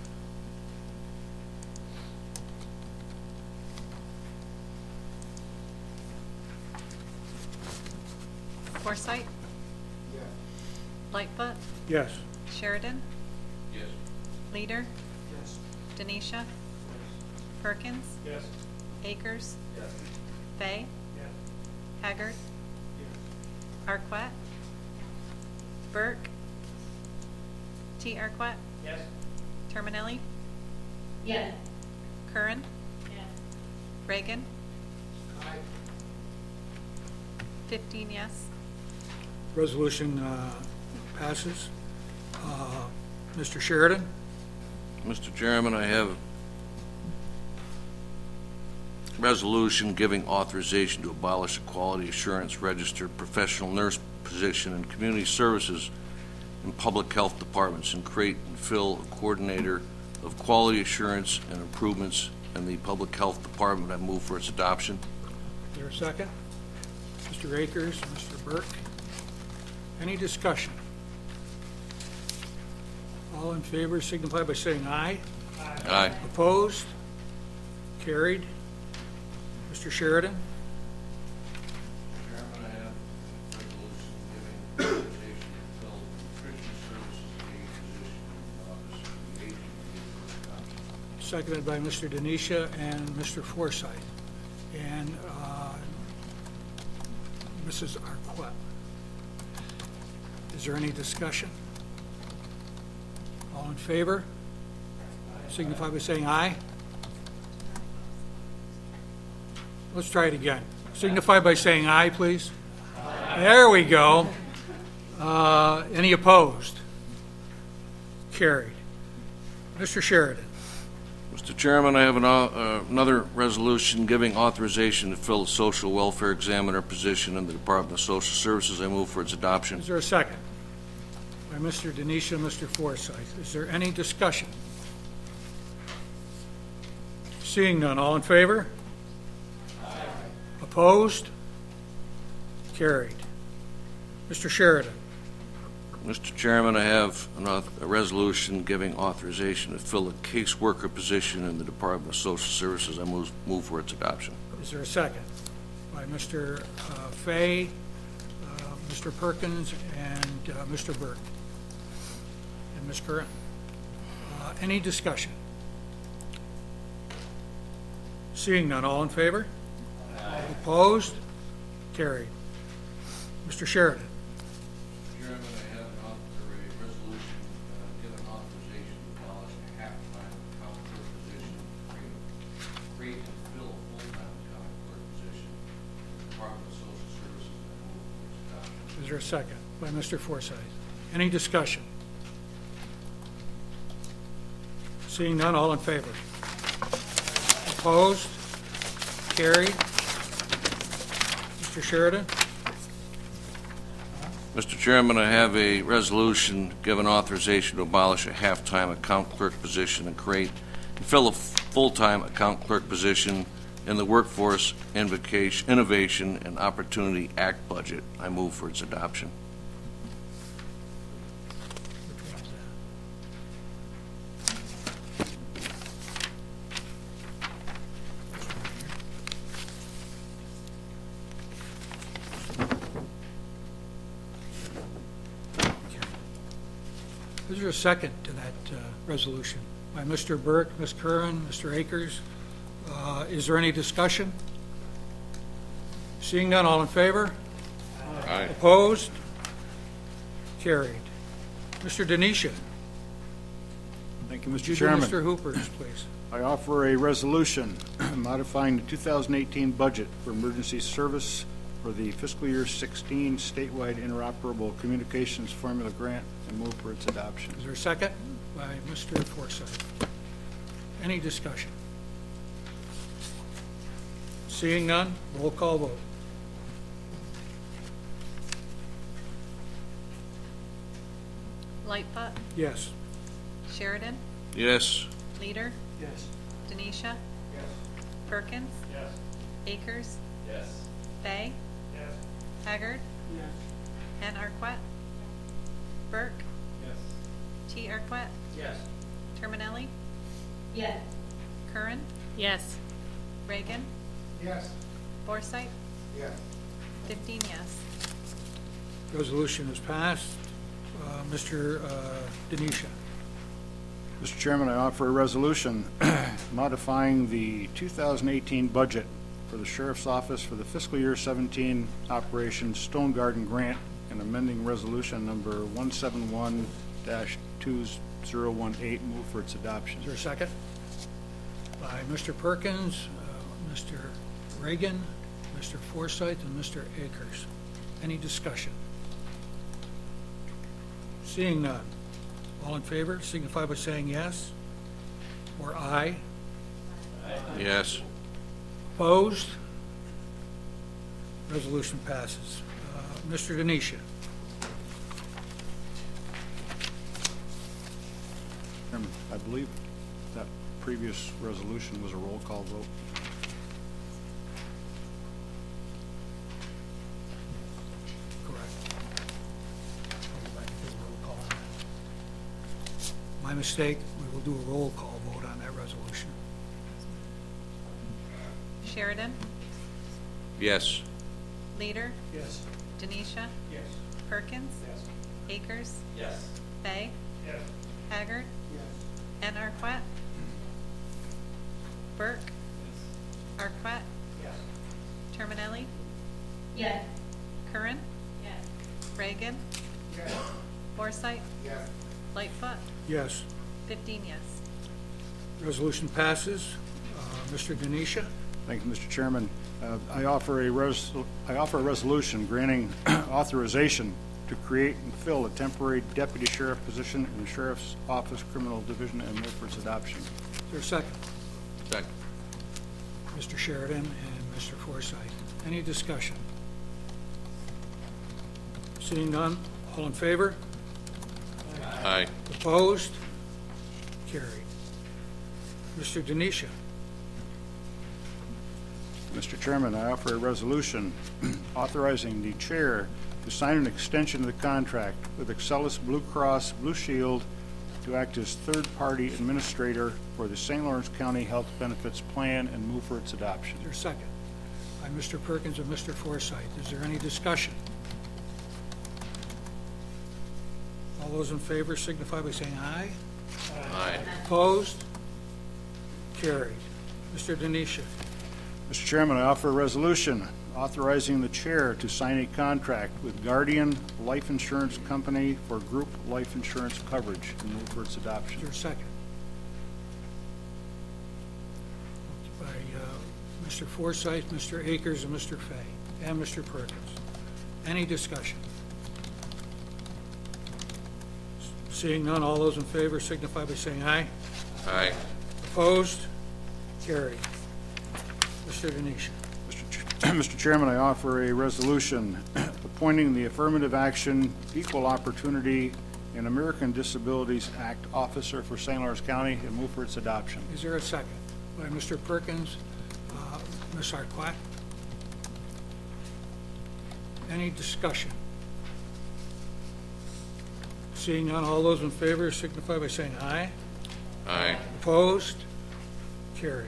Forsythe. Yes. Lightfoot. Yes. Sheridan. Yes. Leader. Yes. Denisha. Perkins. Yes. Akers. Yes. Fay. Yes. Haggard. Yes. Arquette. Burke. T. Arquette. Yes. Terminelli. Yes. Curran. Yes. Reagan. Aye. Fifteen yes. Resolution uh, passes. Uh, Mister Sheridan? Mister Chairman, I have a resolution giving authorization to abolish the quality assurance registered professional nurse position in community services in public health departments and create and fill a coordinator of quality assurance and improvements in the public health department. I move for its adoption. Is there a second? Mister Akers, Mister Burke? Any discussion? All in favor signify by saying aye. Aye. Opposed? Carried. Mister Sheridan? Chairman, I have a resolution giving authorization to fill nutrition services aide position in the office of the agent for adoption. Seconded by Mister Denisha and Mister Forsythe. And uh, Missus Arquette. Is there any discussion? All in favor? Signify by saying aye. Let's try it again. Signify by saying aye, please. There we go. Uh, Any opposed? Carried. Mister Sheridan. Mister Chairman, I have an, uh, another resolution giving authorization to fill a social welfare examiner position in the Department of Social Services. I move for its adoption. Is there a second? By Mister Denisha and Mister Forsythe. Is there any discussion? Seeing none, all in favor? Opposed? Carried. Mister Sheridan. Mister Chairman, I have an auth- a resolution giving authorization to fill a caseworker position in the Department of Social Services. I move, move for its adoption. Is there a second? By Mister uh, Fay, uh, Mister Perkins, and uh, Mister Burke. And Miz Curran. Uh, Any discussion? Seeing none, all in favor? Opposed? Carried. Mister Sheridan. Chairman, I have an author, a resolution uh, giving authorization to abolish a half-time account clerk position, create, create and fill a full-time account clerk position in the Department of Social Services. I move for its adoption. Is there a second? By Mister Forsythe. Any discussion? Seeing none, all in favor? Opposed? Carried. Mister Sheridan? Mister Chairman, I have a resolution giving authorization to abolish a half-time account clerk position and create and fill a f- full-time account clerk position in the Workforce Invocation- Innovation and Opportunity Act budget. I move for its adoption. Is there a second to that uh, resolution? By Mister Burke, Miz Curran, Mister Akers. Uh, Is there any discussion? Seeing none, all in favor? Aye. Opposed? Carried. Mister Denisha. Thank you, Mister You do Chairman. Mister Hooper's, please. I offer a resolution modifying the two thousand eighteen budget for emergency service for the fiscal year sixteen statewide interoperable communications formula grant and move for its adoption. Is there a second? By Mister Forsythe. Any discussion? Seeing none, roll call vote. Lightfoot, Yes. Sheridan, Yes. Leader, Yes. Denisha, Yes. Perkins, Yes. Akers, Yes. Fay, Yes. Haggard, Yes. and Arquette. Burke, Yes. T. Arquette, Yes. Terminelli, Yes. Curran, Yes. Reagan, Yes. Forsythe, Yes. fifteen yes. Resolution is passed. Uh, Mister uh, Denisha. Mister Chairman, I offer a resolution modifying the two thousand eighteen budget for the Sheriff's Office for the fiscal year seventeen Operation Stone Garden Grant and amending resolution number one seven one dash two zero one eight. Move for its adoption. Is there a second? By Mister Perkins, uh, Mister Reagan, Mister Forsythe, and Mister Akers. Any discussion? Seeing none. All in favor signify by saying yes or aye. Yes. Opposed? Resolution passes. Uh, Mister Denisha. Chairman, I believe that previous resolution was a roll call vote. Correct. I'll go back and do a roll call on that. My mistake. We will do a roll call vote on that resolution. Sheridan, Yes. Leader, Yes. Denisha, Yes. Perkins, Yes. Akers, Yes. Fay, Yes. Haggard, Yes. and Arquette. Burke, Arquette, Yes. Terminelli, Yes. Curran, Yes. Reagan, Yes. Forsythe, Yes. Lightfoot, Yes. fifteen yes. Resolution passes. Uh, Mister Denisha. Thank you, Mister Chairman. Uh, I offer a res- I offer a resolution granting authorization to create and fill a temporary deputy sheriff position in the Sheriff's Office Criminal Division and move for its adoption. Is there a second? Second. Mister Sheridan and Mister Forsythe. Any discussion? Seeing none, all in favor? Aye. Opposed? Carried. Mister Denisha. Mister Chairman, I offer a resolution authorizing the chair to sign an extension of the contract with Excellus Blue Cross Blue Shield to act as third-party administrator for the Saint Lawrence County Health Benefits Plan and move for its adoption. Is there a second? By Mister Perkins and Mister Forsythe. Is there any discussion? All those in favor signify by saying aye. Aye. Opposed? Carried. Mister Denisha. Mister Chairman, I offer a resolution authorizing the chair to sign a contract with Guardian Life Insurance Company for group life insurance coverage and move for its adoption. Is there a second? By uh, Mister Forsythe, Mister Akers, and Mister Fay, and Mister Perkins. Any discussion? Seeing none, all those in favor signify by saying aye. Aye. Opposed? Carried. Mister Denisha. Mister Chairman, I offer a resolution appointing the Affirmative Action, Equal Opportunity, and American Disabilities Act officer for Saint Lawrence County and move for its adoption. Is there a second? By Mister Perkins, uh, Miz Arquette. Any discussion? Seeing none, all those in favor signify by saying aye. Aye. Opposed? Carried.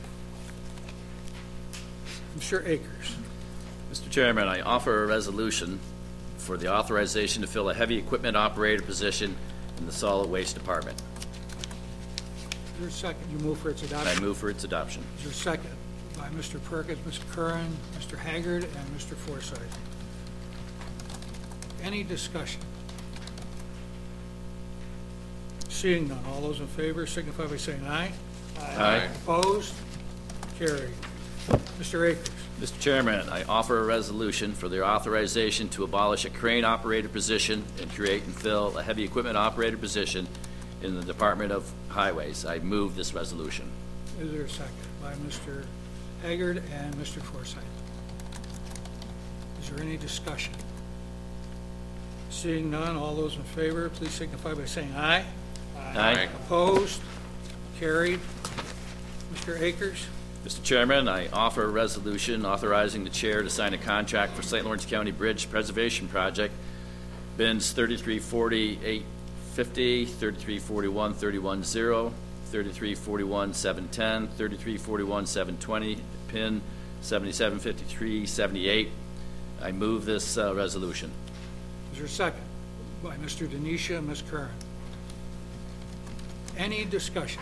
Mister Akers. Mister Chairman, I offer a resolution for the authorization to fill a heavy equipment operator position in the Solid Waste Department. Is there a second? You move for its adoption? I move for its adoption. Is there a second? By Mister Perkins, Miz Curran, Mister Haggard, and Mister Forsyth. Any discussion? Seeing none, all those in favor signify by saying aye. Aye. Opposed? Carried. Mister Akers. Mister Chairman, I offer a resolution for the authorization to abolish a crane operator position and create and fill a heavy equipment operator position in the Department of Highways. I move this resolution. Is there a second? By Mister Haggard and Mister Forsyth. Is there any discussion? Seeing none, all those in favor, please signify by saying aye. Aye. Opposed? Carried. Mister Akers. Mister Chairman, I offer a resolution authorizing the chair to sign a contract for Saint Lawrence County Bridge Preservation Project, bins thirty-three forty-eight fifty, thirty-three forty-one thirty-one zero, thirty-three forty-one seven ten, thirty-three forty-one seven twenty, pin seventy-seven fifty-three seventy-eight. I move this uh, resolution. Is there a second? By Mister Denisha and Miz Curran. Any discussion?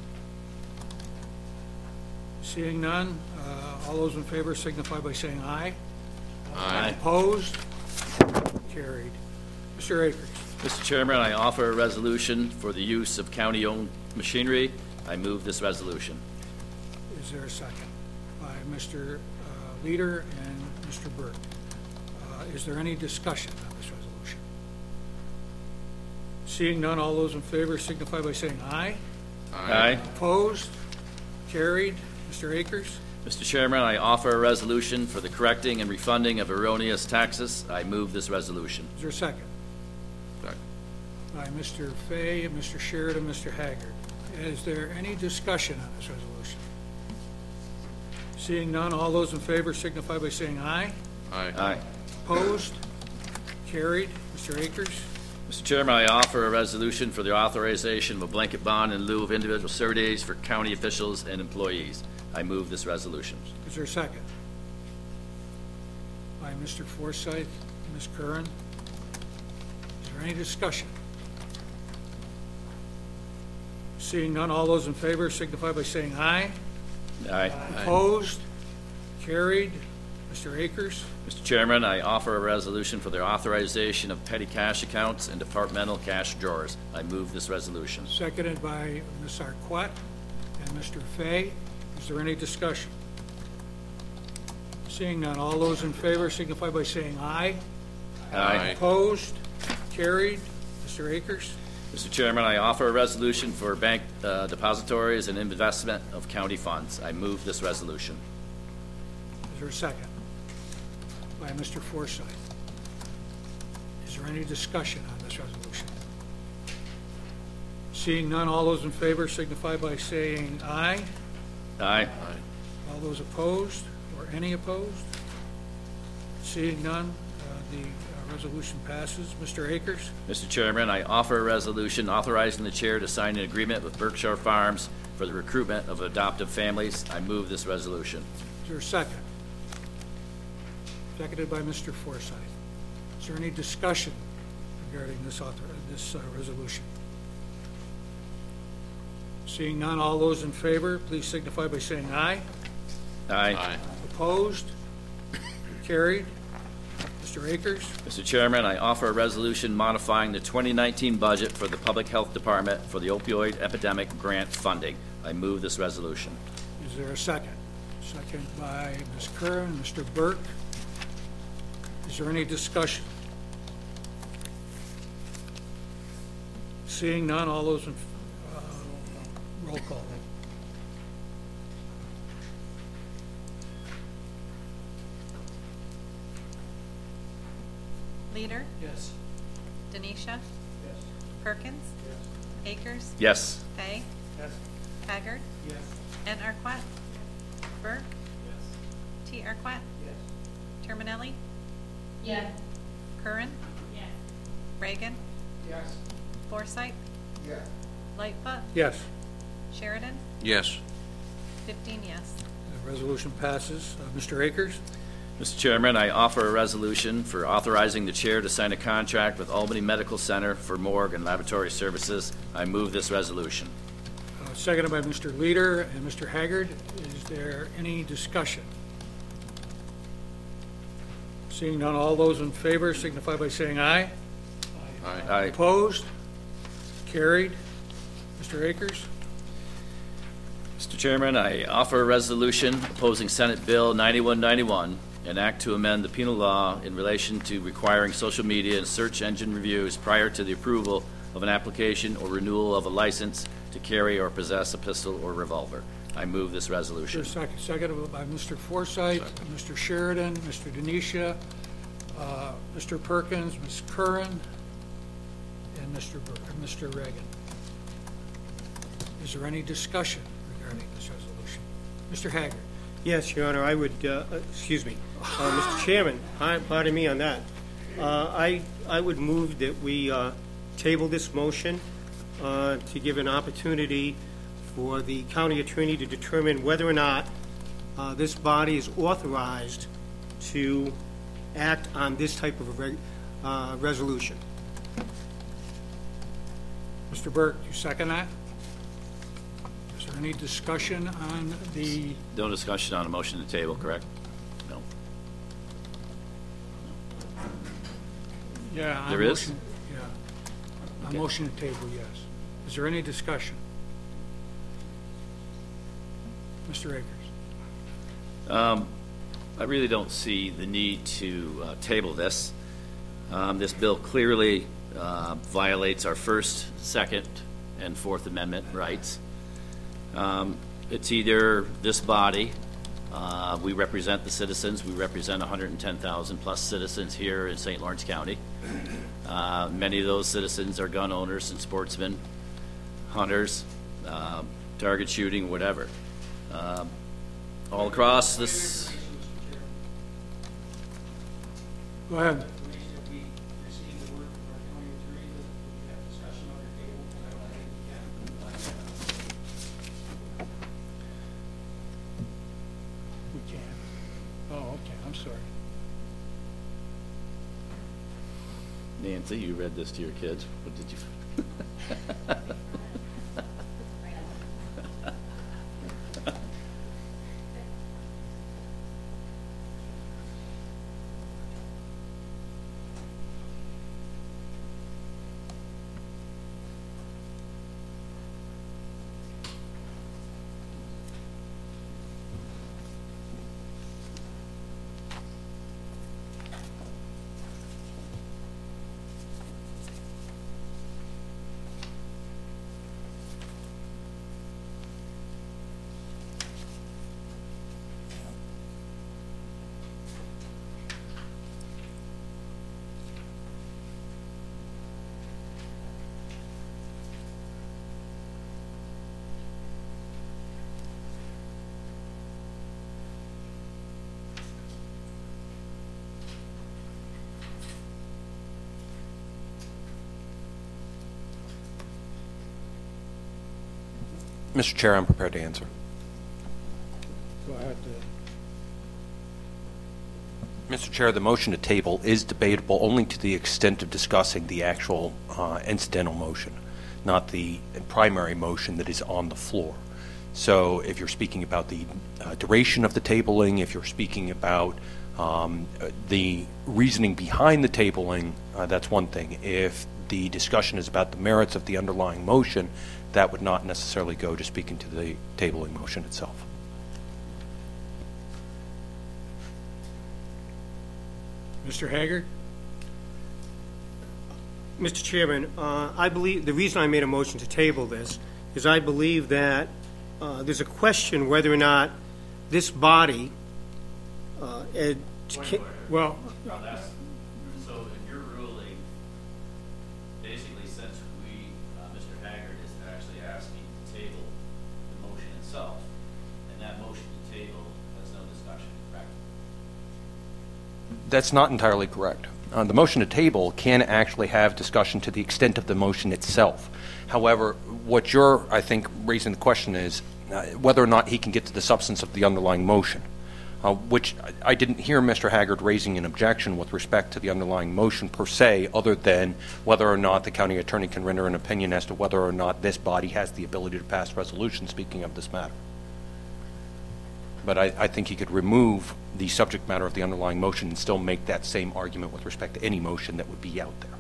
Seeing none, uh, all those in favor signify by saying aye. Aye. Opposed? Carried. Mister Akers. Mister Chairman, I offer a resolution for the use of county-owned machinery. I move this resolution. Is there a second? By Mister uh, Leader and Mister Burke. Uh, Is there any discussion on this resolution? Seeing none, all those in favor signify by saying aye. Aye. Opposed? Carried. Mister Akers. Mister Chairman, I offer a resolution for the correcting and refunding of erroneous taxes. I move this resolution. Is there a second? Second. By Mister Fay, Mister Sheridan, Mister Haggard. Is there any discussion on this resolution? Seeing none, all those in favor signify by saying aye. Aye. Aye. Opposed? Carried. Mister Akers. Mister Chairman, I offer a resolution for the authorization of a blanket bond in lieu of individual surveys for county officials and employees. I move this resolution. Is there a second? By Mister Forsyth, Miz Curran. Is there any discussion? Seeing none, all those in favor signify by saying aye. Aye. Opposed? Carried. Mister Akers. Mister Chairman, I offer a resolution for the authorization of petty cash accounts and departmental cash drawers. I move this resolution. Seconded by Miz Arquette and Mister Fay. Is there any discussion? Seeing none, all those in favor signify by saying aye. Aye. Opposed? Carried. Mister Akers. Mister Chairman, I offer a resolution for bank uh, depositories and investment of county funds. I move this resolution. Is there a second? By Mister Forsyth. Is there any discussion on this resolution? Seeing none, all those in favor signify by saying aye. Aye. All those opposed, or any opposed? Seeing none, uh, the uh, resolution passes. Mister Akers. Mister Chairman, I offer a resolution authorizing the chair to sign an agreement with Berkshire Farms for the recruitment of adoptive families. I move this resolution. Is there a second? Seconded by Mister Forsyth. Is there any discussion regarding this author, this uh, resolution? Seeing none, all those in favor, please signify by saying aye. Aye. Aye. Opposed? Carried. Mister Akers. Mister Chairman, I offer a resolution modifying the twenty nineteen budget for the Public Health Department for the opioid epidemic grant funding. I move this resolution. Is there a second? Second by Miz Curran, Mister Burke. Is there any discussion? Seeing none, all those in, uh, roll call. Leader? Yes. Denisha? Yes. Perkins? Yes. Akers? Yes. Fay? Yes. Haggard? Yes. And Arquette? Burke? Yes. T. Arquette? Yes. Terminelli? Yes. Curran? Yes. Reagan? Yes. Forsythe? Yes. Lightfoot? Yes. Sheridan? Yes. fifteen yes. The resolution passes. Uh, Mister Akers? Mister Chairman, I offer a resolution for authorizing the chair to sign a contract with Albany Medical Center for morgue and laboratory services. I move this resolution. Uh, Seconded by Mister Leader and Mister Haggard. Is there any discussion? Seeing none, all those in favor signify by saying aye. Aye. Aye. Opposed? Carried. Mister Akers? Mister Chairman, I offer a resolution opposing Senate Bill ninety-one ninety-one, an act to amend the penal law in relation to requiring social media and search engine reviews prior to the approval of an application or renewal of a license to carry or possess a pistol or revolver. I move this resolution. Is there a second? Seconded by Mister Forsythe, Mister Sheridan, Mister Denisha, uh, Mister Perkins, Miz Curran, and Mister Bur- uh, Mister Reagan. Is there any discussion regarding this resolution? Mister Haggard? Yes, Your Honor, I would, uh, uh, excuse me, uh, Mister Chairman, hi- pardon me on that. Uh, I, I would move that we uh, table this motion uh, to give an opportunity for the county attorney to determine whether or not uh, this body is authorized to act on this type of a reg- uh, resolution. Mister Burke, you second that? Is there any discussion on the, No discussion on a motion to table, correct? No. yeah. on There is? motion- Yeah. On motion to table, yes. Is there any discussion? Mister Akers? Um, I really don't see the need to uh, table this. Um, This bill clearly uh, violates our First, Second, and Fourth Amendment rights. Um, It's either this body, uh, we represent the citizens, we represent one hundred ten thousand plus citizens here in Saint Lawrence County. Uh, Many of those citizens are gun owners and sportsmen, hunters, um, target shooting, whatever. Um, all across this, Go ahead. We can. Oh, okay, I'm sorry. Nancy, you read this to your kids. What did you? Mister Chair, I'm prepared to answer. Go ahead. uh, Mister Chair, the motion to table is debatable only to the extent of discussing the actual uh, incidental motion, not the primary motion that is on the floor. So if you're speaking about the uh, duration of the tabling, if you're speaking about um, the reasoning behind the tabling, uh, that's one thing. If the discussion is about the merits of the underlying motion, that would not necessarily go to speaking to the tabling motion itself. Mister Haggard? Mister Chairman, uh, I believe, the reason I made a motion to table this is I believe that uh, there's a question whether or not this body, uh, ed- Well, So in your ruling, basically since we, uh, Mister Haggard is actually asking to table the motion itself, and that motion to table has no discussion, correct? That's not entirely correct. Uh, the motion to table can actually have discussion to the extent of the motion itself. However, what you're, I think, raising the question is uh, whether or not he can get to the substance of the underlying motion, uh, which I, I didn't hear Mister Haggard raising an objection with respect to the underlying motion per se, other than whether or not the county attorney can render an opinion as to whether or not this body has the ability to pass resolution speaking of this matter. But I, I think he could remove the subject matter of the underlying motion and still make that same argument with respect to any motion that would be out there.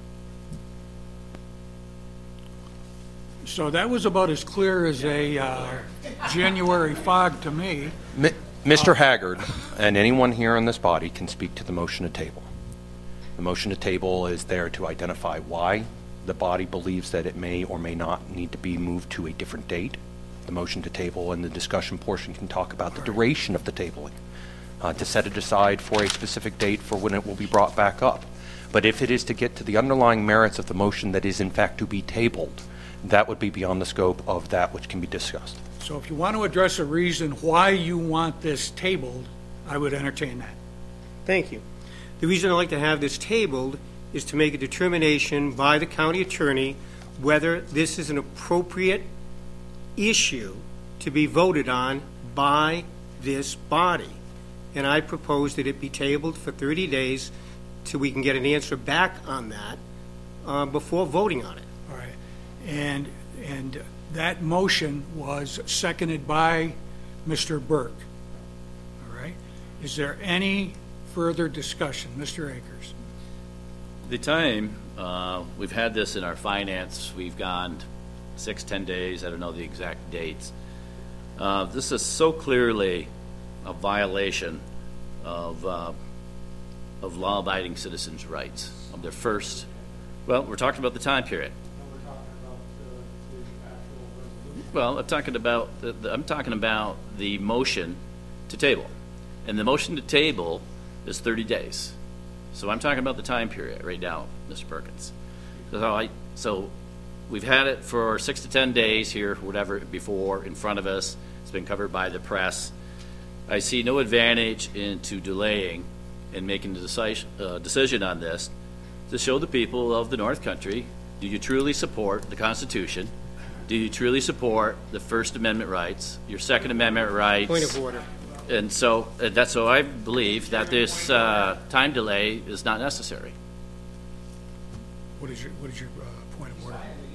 So that was about as clear as a uh, January fog to me. Mi- Mister Haggard and anyone here in this body can speak to the motion to table. The motion to table is there to identify why the body believes that it may or may not need to be moved to a different date. The motion to table and the discussion portion can talk about the duration of the tabling, uh, to set it aside for a specific date for when it will be brought back up. But if it is to get to the underlying merits of the motion that is in fact to be tabled, that would be beyond the scope of that which can be discussed. So if you want to address a reason why you want this tabled, I would entertain that. Thank you. The reason I'd like to have this tabled is to make a determination by the county attorney whether this is an appropriate issue to be voted on by this body. And I propose that it be tabled for thirty days till we can get an answer back on that uh, before voting on it. All right. And, and that motion was seconded by Mister Burke. All right. Is there any further discussion? Mister Akers. The time, uh, we've had this in our finance, we've gone six, ten days, I don't know the exact dates. Uh, this is so clearly a violation of, uh, of law-abiding citizens' rights, of their first, well, we're talking about the time period. Well, I'm talking about the, the, I'm talking about the motion to table, and the motion to table is thirty days. So I'm talking about the time period right now, Mister Perkins. So I so we've had it for six to ten days here, whatever before in front of us. It's been covered by the press. I see no advantage into delaying and making the decision, uh, decision on this to show the people of the North Country: do you truly support the Constitution? Do you truly support the First Amendment rights, your Second Amendment rights? Point of order. And so uh, that's so I believe that this uh, time delay is not necessary. What is your what is your uh, point of order?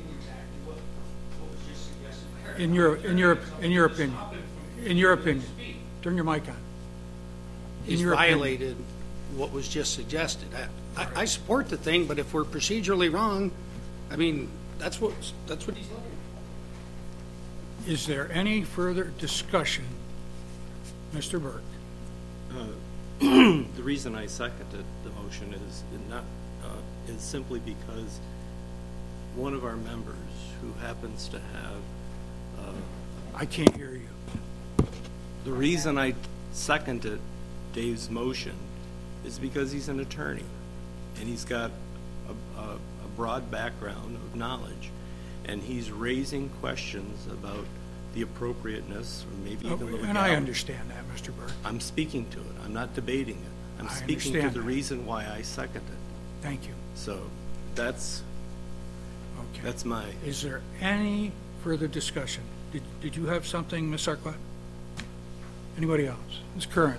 In your in your in your opinion, in your opinion, turn your mic on. In He's your violated opinion. what was just suggested. I, I, I support the thing, but if we're procedurally wrong, I mean, that's what that's what he's looking for. Is there any further discussion, Mister Burke? Uh, the reason I seconded the motion is not uh, is simply because one of our members who happens to have uh, I can't hear you. the reason I seconded Dave's motion is because he's an attorney and he's got a, a, a broad background of knowledge, and he's raising questions about the appropriateness or maybe even Oh, the and I legality. understand that, Mister Burke. I'm speaking to it. I'm not debating it. I'm I speaking to understand the that. reason why I seconded. Thank you. So that's Okay. that's my. Is there any further discussion? Did Did you have something, Miz Arquette? Anybody else? Miz Curran.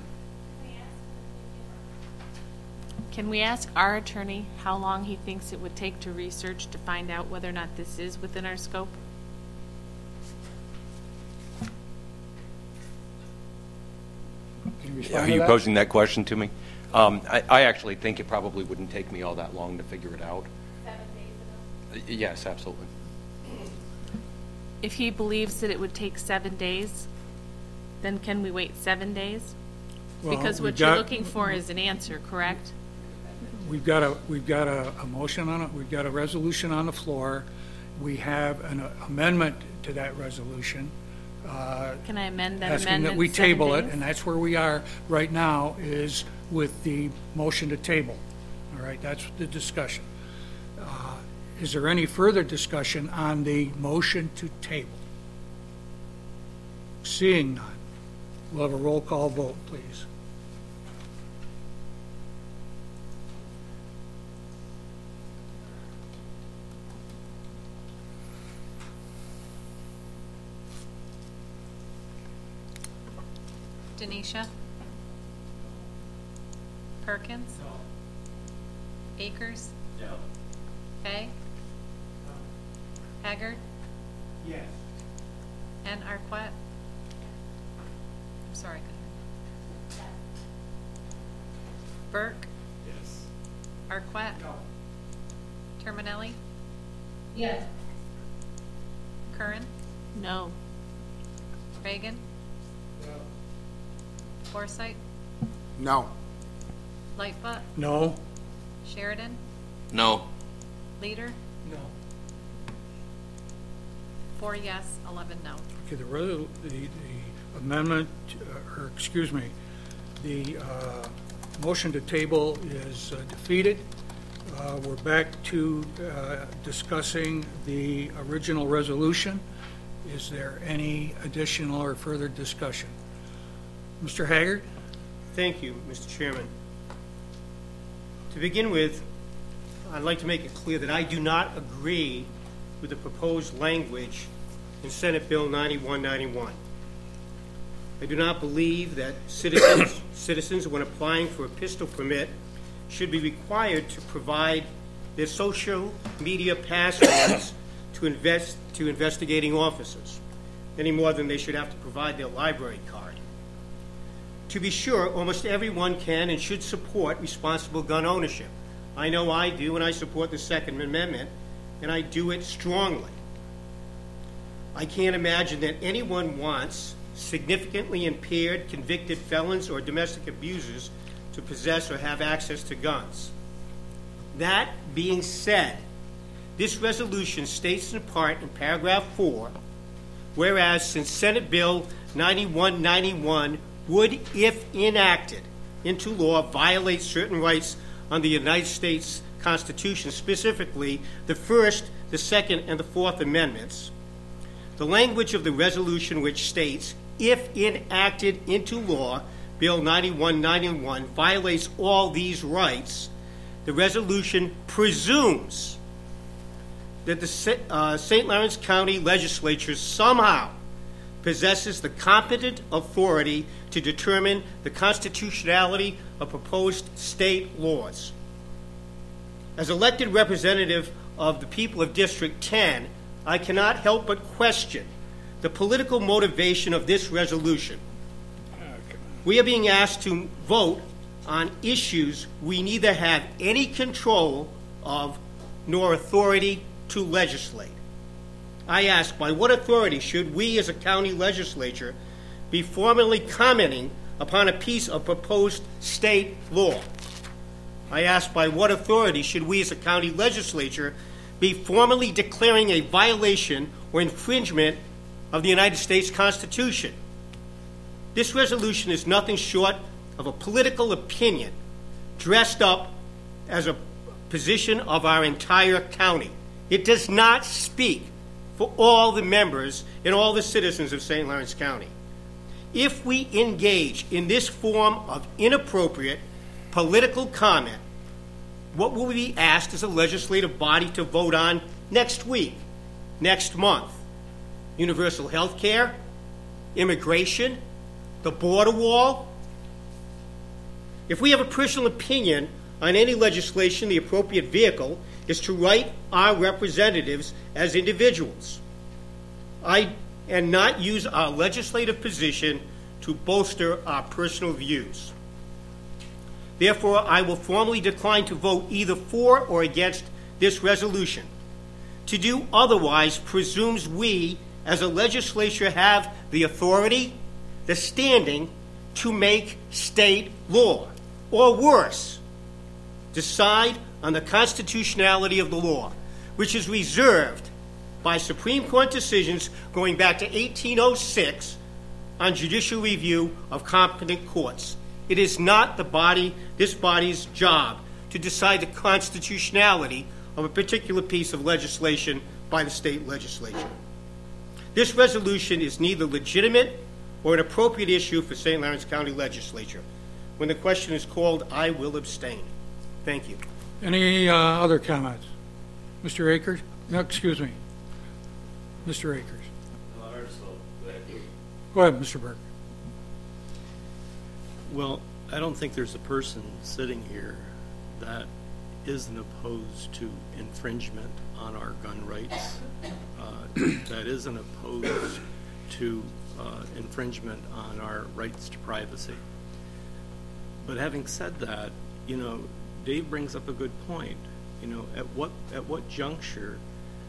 Can we ask our attorney how long he thinks it would take to research to find out whether or not this is within our scope? Can you Are respond to you that? posing that question to me? Um, I, I actually think it probably wouldn't take me all that long to figure it out. Seven days Uh, Yes, absolutely. If he believes that it would take seven days, then can we wait seven days? Well, Because we've what you're got- looking for is an answer, correct? We've got a, we've got a, a motion on it, we've got a resolution on the floor. We have an amendment to that resolution. uh, Can I amend that Asking amendment that we seven table it, days? and that's where we are right now, is with the motion to table. All right, that's the discussion. Uh, Is there any further discussion on the motion to table? Seeing none, we'll have a roll call vote, please. Denisha? Perkins? Akers? No. Fay? Haggard? Yes. And Arquette? I'm sorry, I couldn't hear you. Burke? Yes. Arquette? No. Terminelli? Yes. Curran? No. Reagan? Forsythe? No. Lightfoot? No? Sheridan? No. Leader? No. Four yes, eleven no. Okay, the, resol- the, the amendment, uh, or excuse me, the uh, motion to table is uh, defeated. Uh, We're back to uh, discussing the original resolution. Is there any additional or further discussion? Mister Haggard? Thank you, Mister Chairman. To begin with, I'd like to make it clear that I do not agree with the proposed language in Senate Bill ninety-one ninety-one. I do not believe that citizens, citizens, when applying for a pistol permit, should be required to provide their social media passwords to invest to investigating officers, any more than they should have to provide their library card. To be sure, almost everyone can and should support responsible gun ownership. I know I do, and I support the Second Amendment, and I do it strongly. I can't imagine that anyone wants significantly impaired, convicted felons or domestic abusers to possess or have access to guns. That being said, this resolution states in part in paragraph four, whereas since Senate Bill ninety-one ninety-one would, if enacted into law, violate certain rights under the United States Constitution, specifically the First, the Second, and the Fourth Amendments, the language of the resolution which states, if enacted into law, Bill ninety-one ninety-one violates all these rights, the resolution presumes that the uh, Saint Lawrence County Legislature somehow possesses the competent authority to determine the constitutionality of proposed state laws. As elected representative of the people of District ten, I cannot help but question the political motivation of this resolution. We are being asked to vote on issues we neither have any control of nor authority to legislate. I ask, by what authority should we as a county legislature be formally commenting upon a piece of proposed state law? I ask, by what authority should we as a county legislature be formally declaring a violation or infringement of the United States Constitution? This resolution is nothing short of a political opinion dressed up as a position of our entire county. It does not speak for all the members and all the citizens of Saint Lawrence County. If we engage in this form of inappropriate political comment, what will we be asked as a legislative body to vote on next week, next month? Universal health care, immigration, the border wall? If we have a personal opinion on any legislation, the appropriate vehicle is to write our representatives as individuals. I and not use our legislative position to bolster our personal views. Therefore, I will formally decline to vote either for or against this resolution. To do otherwise presumes we, as a legislature, have the authority, the standing, to make state law, or worse, decide on the constitutionality of the law, which is reserved by Supreme Court decisions going back to eighteen oh six on judicial review of competent courts. It is not the body, this body's job to decide the constitutionality of a particular piece of legislation by the state legislature. This resolution is neither legitimate or an appropriate issue for Saint Lawrence County Legislature. When the question is called, I will abstain. Thank you. Any uh, other comments? Mister Akers? No, excuse me. Mister Akers. Go ahead, Mister Burke. Well, I don't think there's a person sitting here that isn't opposed to infringement on our gun rights, uh, that isn't opposed to uh, infringement on our rights to privacy. But having said that, you know, Dave brings up a good point. You know, at what at what juncture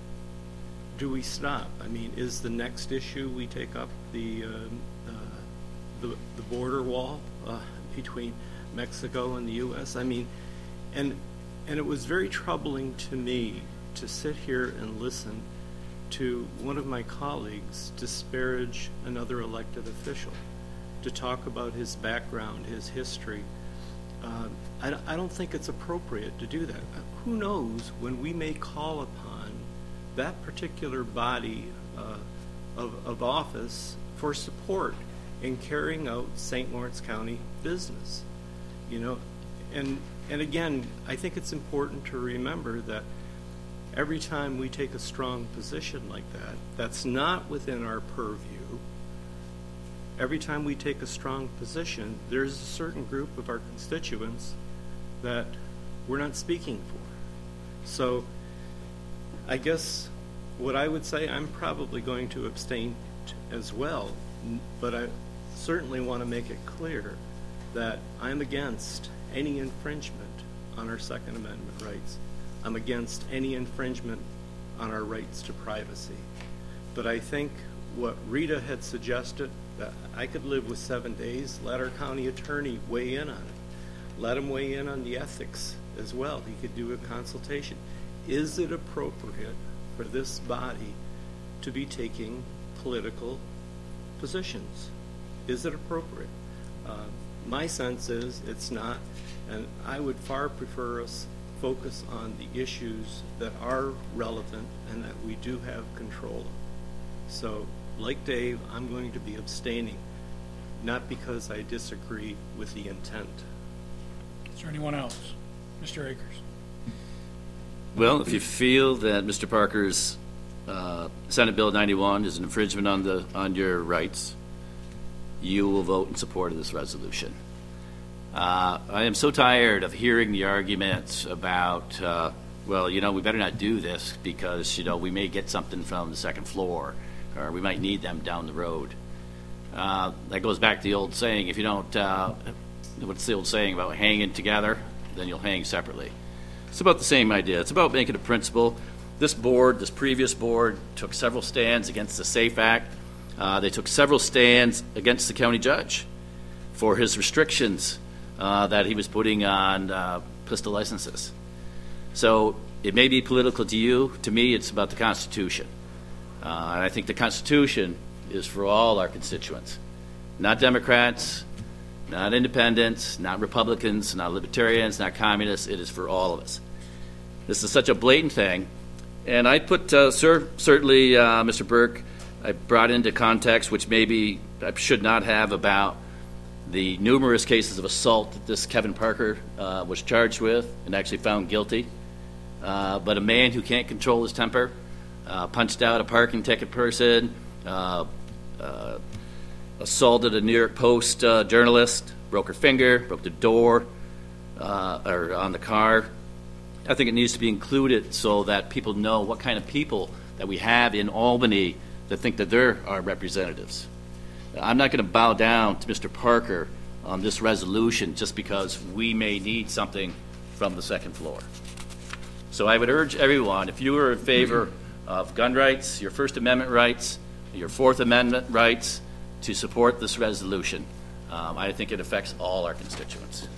do we stop? I mean, is the next issue we take up the uh, uh, the, the border wall uh, between Mexico and the U S? I mean, and and it was very troubling to me to sit here and listen to one of my colleagues disparage another elected official, to talk about his background, his history. Uh, I, I don't think it's appropriate to do that. Who knows when we may call upon that particular body uh, of, of office for support in carrying out Saint Lawrence County business. You know, and and again, I think it's important to remember that every time we take a strong position like that, that's not within our purview. Every time we take a strong position, there's a certain group of our constituents that we're not speaking for. So I guess what I would say, I'm probably going to abstain t- as well, but I certainly want to make it clear that I'm against any infringement on our Second Amendment rights. I'm against any infringement on our rights to privacy. But I think what Rita had suggested, that I could live with seven days, let our county attorney weigh in on it. Let him weigh in on the ethics as well. He could do a consultation. Is it appropriate for this body to be taking political positions? Is it appropriate? Uh, my sense is it's not, and I would far prefer us focus on the issues that are relevant and that we do have control of. So, like Dave, I'm going to be abstaining, not because I disagree with the intent. Is there anyone else? Mister Akers. Well, if you feel that Mister Parker's uh, Senate Bill ninety-one is an infringement on the on your rights, you will vote in support of this resolution. Uh, I am so tired of hearing the arguments about, uh, well, you know, we better not do this because, you know, we may get something from the second floor, or we might need them down the road. Uh, that goes back to the old saying, if you don't, uh, what's the old saying about hanging together, then you'll hang separately. It's about the same idea. It's about making a principle. This board, this previous board, took several stands against the SAFE Act. Uh, they took several stands against the county judge for his restrictions uh, that he was putting on uh, pistol licenses. So it may be political to you. To me, it's about the Constitution. Uh, and I think the Constitution is for all our constituents, not Democrats, not independents, not Republicans, not libertarians, not communists. It is for all of us. This is such a blatant thing. And I put, uh, sir, certainly, uh, Mister Burke, I brought into context, which maybe I should not have, about the numerous cases of assault that this Kevin Parker uh, was charged with and actually found guilty. Uh, but a man who can't control his temper, uh, punched out a parking ticket person, uh, uh, assaulted a New York Post uh, journalist, broke her finger, broke the door uh, or on the car. I think it needs to be included so that people know what kind of people that we have in Albany that think that they're our representatives. I'm not going to bow down to Mister Parker on this resolution just because we may need something from the second floor. So I would urge everyone, if you are in favor of gun rights, your First Amendment rights, your Fourth Amendment rights, to support this resolution. Um, I think it affects all our constituents.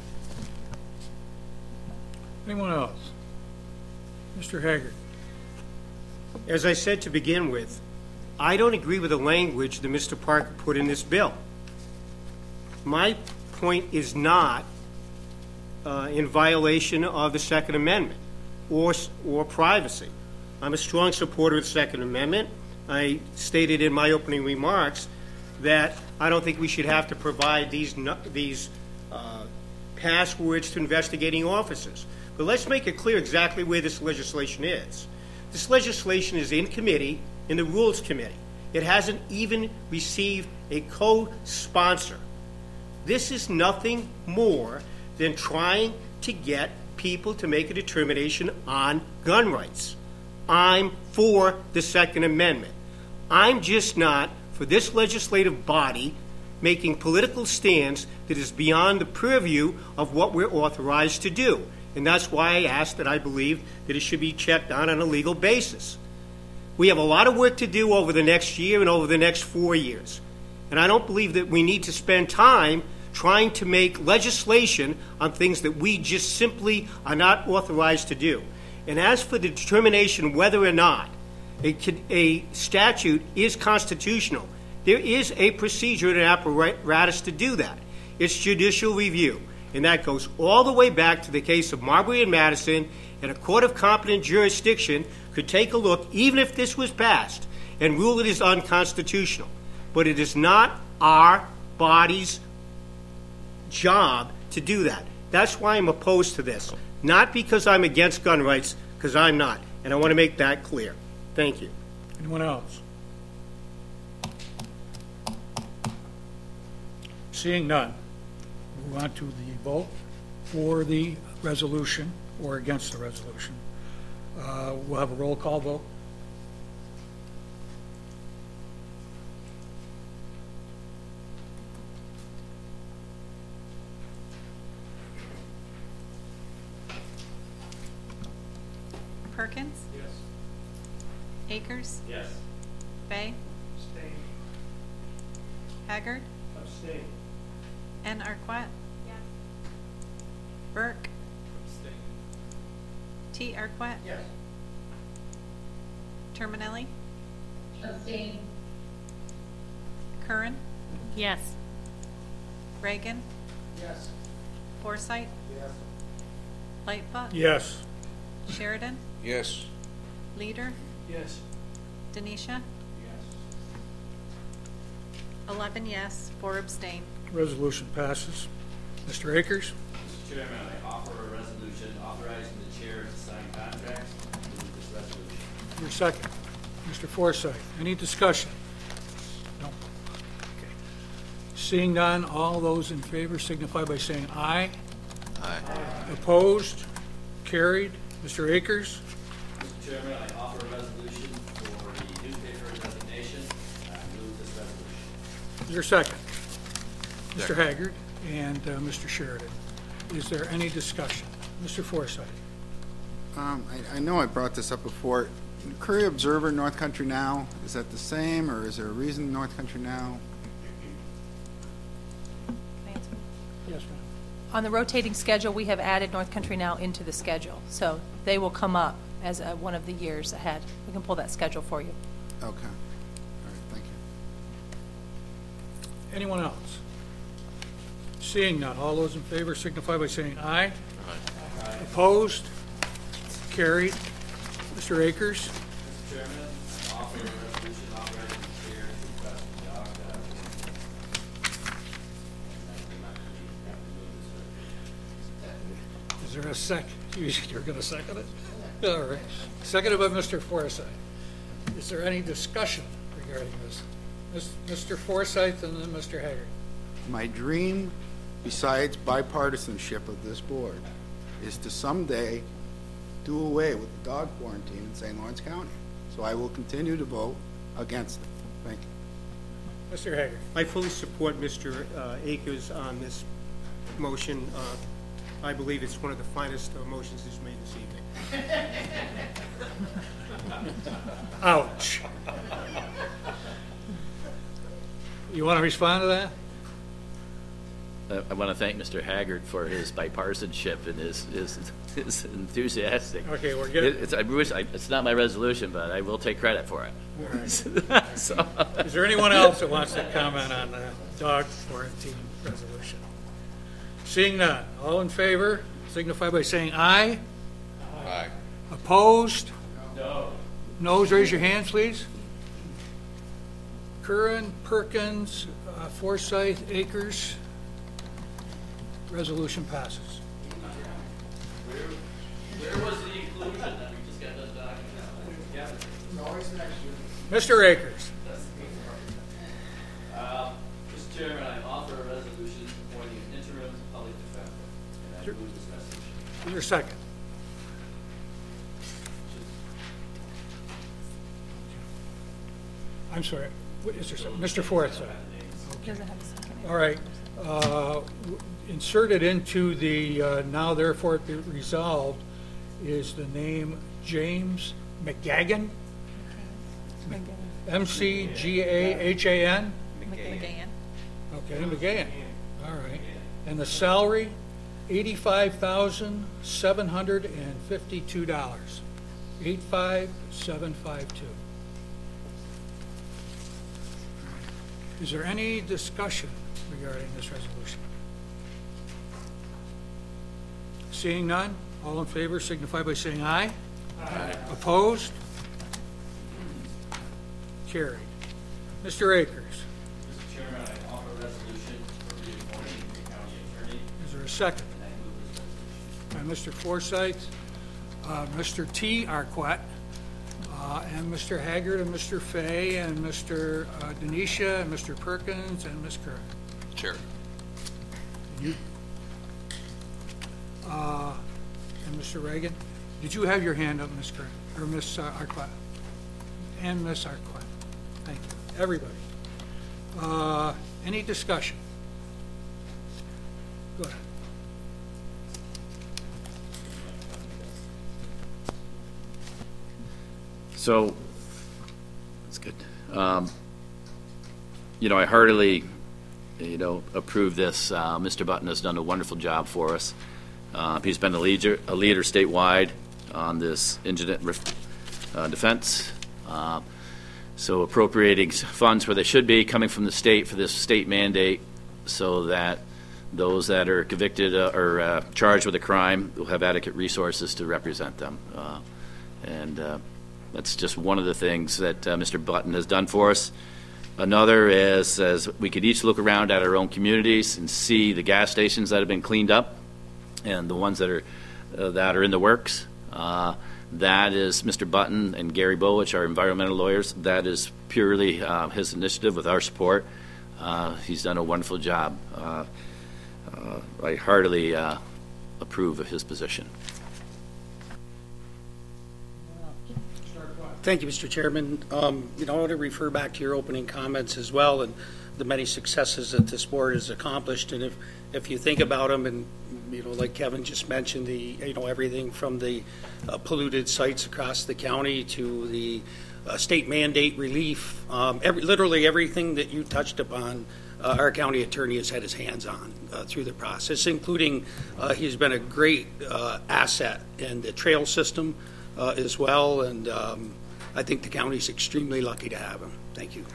Anyone else? Mister Haggard. As I said to begin with, I don't agree with the language that Mister Parker put in this bill. My point is not uh, in violation of the Second Amendment or, or privacy. I'm a strong supporter of the Second Amendment. I stated in my opening remarks that I don't think we should have to provide these, these uh, passwords to investigating officers. But let's make it clear exactly where this legislation is. This legislation is in committee, in the Rules Committee. It hasn't even received a co-sponsor This is nothing more than trying to get people to make a determination on gun rights. I'm for the Second Amendment. I'm just not for this legislative body making political stands that is beyond the purview of what we're authorized to do. And that's why I asked that I believe that it should be checked on on a legal basis. We have a lot of work to do over the next year and over the next four years. And I don't believe that we need to spend time trying to make legislation on things that we just simply are not authorized to do. And as for the determination whether or not a, a statute is constitutional, there is a procedure and an apparatus to do that. It's judicial review. And that goes all the way back to the case of Marbury and Madison, and a court of competent jurisdiction could take a look, even if this was passed, and rule it is unconstitutional. But it is not our body's job to do that. That's why I'm opposed to this. Not because I'm against gun rights, because I'm not. And I want to make that clear. Thank you. Anyone else? Seeing none, move on to the vote for the resolution or against the resolution. Uh, we'll have a roll call vote. Perkins? Yes. Akers? Yes. Bay? Abstain. Haggard? Abstain. And Arquette? Yes. Burke? Abstain. T. Arquette? Yes. Terminelli? Abstain. Curran? Yes. Reagan? Yes. Forsythe? Yes. Lightfoot? Yes. Sheridan? Yes. Leader? Yes. Denisha? Yes. eleven yes, four abstain. Resolution passes. Mister Akers? Mister Chairman, I offer a resolution authorizing the chair to sign contracts. Move this resolution. Your second. Mister Forsythe, any discussion? No. Okay. Seeing none, all those in favor signify by saying aye. Aye. Opposed? Carried. Mister Akers? Mister Chairman, I offer a resolution for the newspaper designation. I move this resolution. Your second. Mister Haggard and uh, Mister Sheridan. Is there any discussion? Mister Forsythe? Um, I, I know I brought this up before. Courier Observer, North Country Now, is that the same, or is there a reason North Country Now? Can I answer? Yes, ma'am. On the rotating schedule, we have added North Country Now into the schedule, so they will come up as uh, one of the years ahead. We can pull that schedule for you. Okay. All right, thank you. Anyone else? Seeing none, all those in favor signify by saying aye. Aye. Opposed? Carried. Mister Akers? Mister Chairman, I offer a resolution authorizing the chair to request the dog that Is there a second? You're going to second it? All right. Seconded by Mister Forsythe. Is there any discussion regarding this? Mis- Mister Forsythe and then Mister Haggard. My dream, besides bipartisanship of this board, is to someday do away with the dog quarantine in Saint Lawrence County. So I will continue to vote against it. Thank you. Mister Haggard. I fully support Mister uh, Akers on this motion. Uh, I believe it's one of the finest uh, motions he's made this evening. Ouch. You want to respond to that? Uh, I want to thank Mister Haggard for his bipartisanship and his his, his enthusiastic. Okay, we're good. It, it's, I wish I, it's not my resolution, but I will take credit for it. Right. So, is there anyone else that wants to comment on the dog quarantine resolution? Seeing none, all in favor signify by saying aye. Aye. Opposed? no. Noes, raise your hands, please. Curran, Perkins, uh, Forsythe, Akers. Resolution passes. Where, where was the inclusion that we just got this document? Yeah. Mister Akers. Uh, Mister Chairman, I offer a resolution second? I'm sorry, what is there, some- Mister Forsythe? Doesn't have a second. All right. Uh, w- Inserted into the uh, now therefore be resolved is the name James McGagan? M C G A H A N? McGann. Okay, McGahan. All right. And the salary, eighty-five thousand seven hundred and fifty-two dollars. Eight five seven five two. Is there any discussion regarding this resolution? Seeing none, all in favor signify by saying aye. Aye. Opposed? Carried. Mister Akers, Mister Chairman, I offer a resolution for reappointing the county attorney. is there a second? And I move this resolution. By Mister Forsythe, uh, Mister T. Arquette, uh, and Mister Haggard, and Mister Fay, and Mister uh, Denisha, and Mister Perkins, and Miz Curran. Chair. You, uh, and Mister Reagan, did you have your hand up, Miz Curran, or Miz uh, Arquette? And Miz Arquette. Thank you. Everybody. Uh, any discussion? Go ahead. So, that's good. Um, you know, I heartily, you know, approve this. Uh, Mister Button has done a wonderful job for us. Uh, he's been a leader, a leader statewide on this incident uh, defense. Uh, so appropriating funds where they should be, coming from the state for this state mandate, so that those that are convicted uh, or uh, charged with a crime will have adequate resources to represent them. Uh, and uh, that's just one of the things that uh, Mister Button has done for us. Another is, as we could each look around at our own communities and see the gas stations that have been cleaned up and the ones that are uh, that are in the works. Uh, that is Mister Button and Gary Bowich, our environmental lawyers. That is purely uh, his initiative with our support. Uh, he's done a wonderful job. Uh, uh, I heartily uh, approve of his position. Thank you, Mister Chairman. Um, you know, I want to refer back to your opening comments as well and the many successes that this board has accomplished. And if, if you think about them, and, you know, like Kevin just mentioned, the, you know, everything from the uh, polluted sites across the county to the uh, state mandate relief, um, every, literally everything that you touched upon, uh, our county attorney has had his hands on uh, through the process, including uh, he's been a great uh, asset in the trail system uh, as well. And um, I think the county's extremely lucky to have him. Thank you.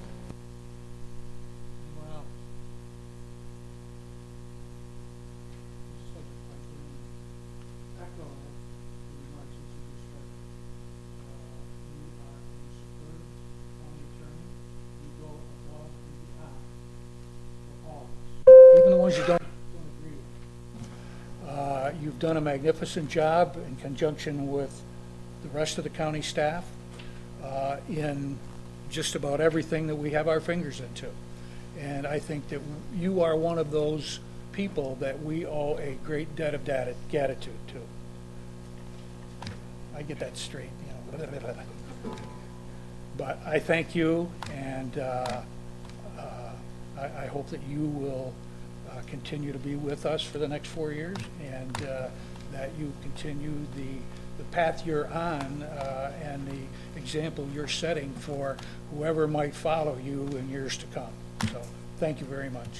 Even the ones you don't agree with. Uh, You've done a magnificent job in conjunction with the rest of the county staff uh, in just about everything that we have our fingers into. And I think that you are one of those people that we owe a great debt of dat- gratitude to. I get that straight, you know. But I thank you, and uh, uh, I, I hope that you will uh, continue to be with us for the next four years, and uh, that you continue the, the path you're on uh, and the example you're setting for whoever might follow you in years to come. So thank you very much.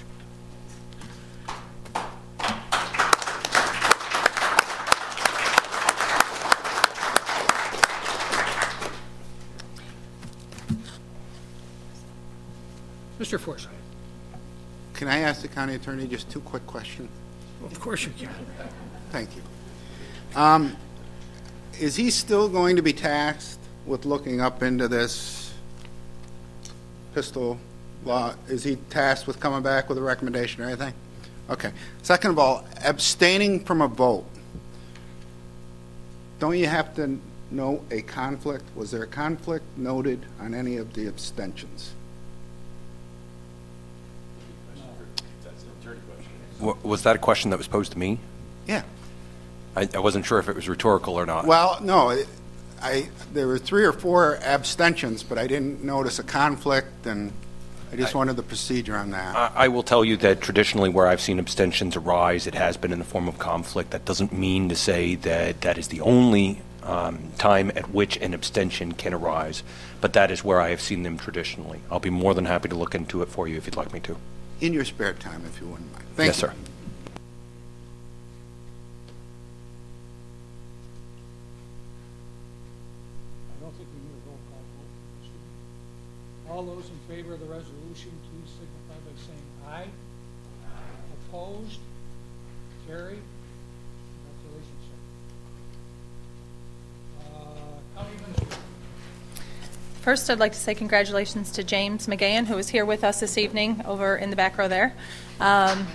Mister Forsythe. Can I ask the county attorney just two quick questions? Of course you can. Thank you. Um, is he still going to be tasked with looking up into this pistol law? Is he tasked with coming back with a recommendation or anything? Okay. Second of all, abstaining from a vote. Don't you have to know a conflict? Was there a conflict noted on any of the abstentions? W- Was that a question that was posed to me? Yeah. I, I wasn't sure if it was rhetorical or not. Well, no, it- I, there were three or four abstentions, but I didn't notice a conflict, and I just wanted the procedure on that. I, I will tell you that traditionally where I've seen abstentions arise, it has been in the form of conflict. That doesn't mean to say that that is the only um, time at which an abstention can arise, but that is where I have seen them traditionally. I'll be more than happy to look into it for you if you'd like me to. In your spare time, if you wouldn't mind. Thank Yes, you. sir. I don't think we need a roll call vote. All those in favor of the resolution, please signify by saying aye. Opposed? Carried. Congratulations, sir. Uh, County Administrator. First, I'd like to say congratulations to James McGahan, who is here with us this evening over in the back row there. Um,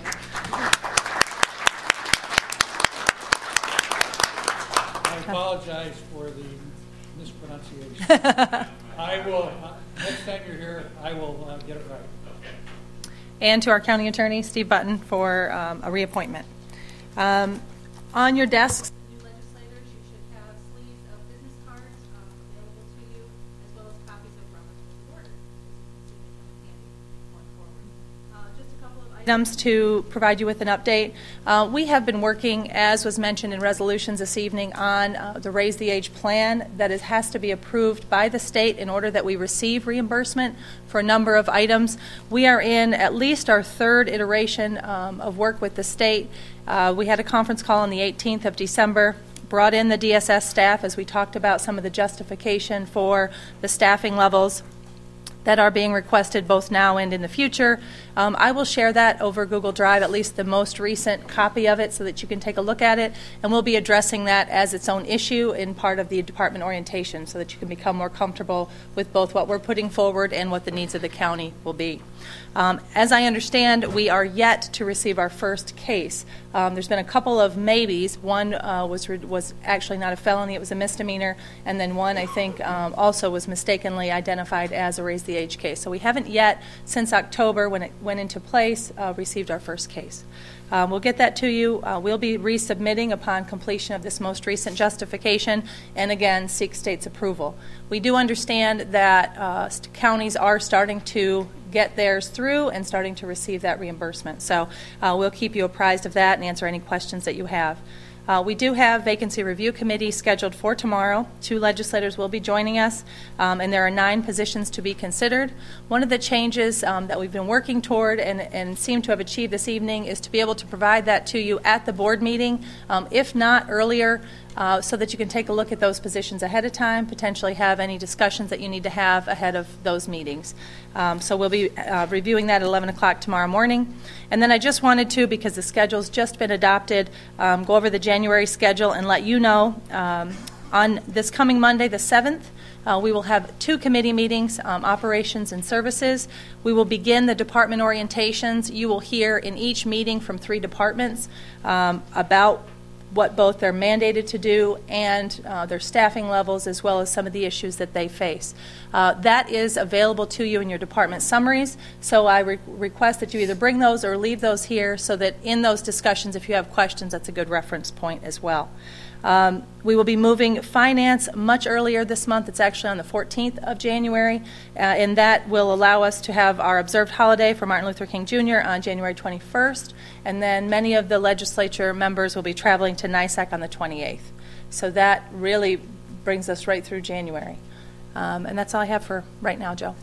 I apologize for the mispronunciation. I will, uh, next time you're here, I will uh, get it right. and to our county attorney, Steve Button, for um, a reappointment. Um, on your desks, new legislators, you should have sleeves of business cards um, available to you, as well as copies of Robert's Rules of Order. Uh, just a couple of items to provide you with an update. Uh, we have been working, as was mentioned in resolutions this evening, on uh, the Raise the Age plan that is, has to be approved by the state in order that we receive reimbursement for a number of items. We are in at least our third iteration um, of work with the state. Uh, we had a conference call on the eighteenth of December, brought in the D S S staff as we talked about some of the justification for the staffing levels that are being requested both now and in the future. Um, I will share that over Google Drive, at least the most recent copy of it, so that you can take a look at it, and we'll be addressing that as its own issue in part of the department orientation so that you can become more comfortable with both what we're putting forward and what the needs of the county will be. Um, as I understand, we are yet to receive our first case. Um, there's been a couple of maybes. One uh, was re- was actually not a felony; it was a misdemeanor, and then one, I think, um, also was mistakenly identified as a Raise the Age case. So we haven't yet, since October, when it went into place, uh, received our first case. Uh, we'll get that to you. Uh, we'll be resubmitting upon completion of this most recent justification, and again, seek state's approval. We do understand that uh, st- counties are starting to get theirs through and starting to receive that reimbursement. So uh, we'll keep you apprised of that and answer any questions that you have. Uh, we do have vacancy review committee scheduled for tomorrow. Two legislators will be joining us, um, and there are nine positions to be considered. One of the changes um, that we've been working toward and, and seem to have achieved this evening is to be able to provide that to you at the board meeting, um, if not earlier, uh, so that you can take a look at those positions ahead of time, potentially have any discussions that you need to have ahead of those meetings. Um, so we'll be uh, reviewing that at eleven o'clock tomorrow morning. And then I just wanted to, because the schedule's just been adopted, um, go over the January schedule and let you know um, on this coming Monday, the seventh, uh, we will have two committee meetings, um, operations and services. We will begin the department orientations. You will hear in each meeting from three departments um, about what both they're mandated to do and uh, their staffing levels, as well as some of the issues that they face. Uh, that is available to you in your department summaries, so I re- request that you either bring those or leave those here so that in those discussions, if you have questions, that's a good reference point as well. Um, we will be moving finance much earlier this month. It's actually on the fourteenth of January, uh, and that will allow us to have our observed holiday for Martin Luther King Junior on January twenty-first, and then many of the legislature members will be traveling to NYSAC on the twenty-eighth. So that really brings us right through January. Um, and that's all I have for right now, Joe.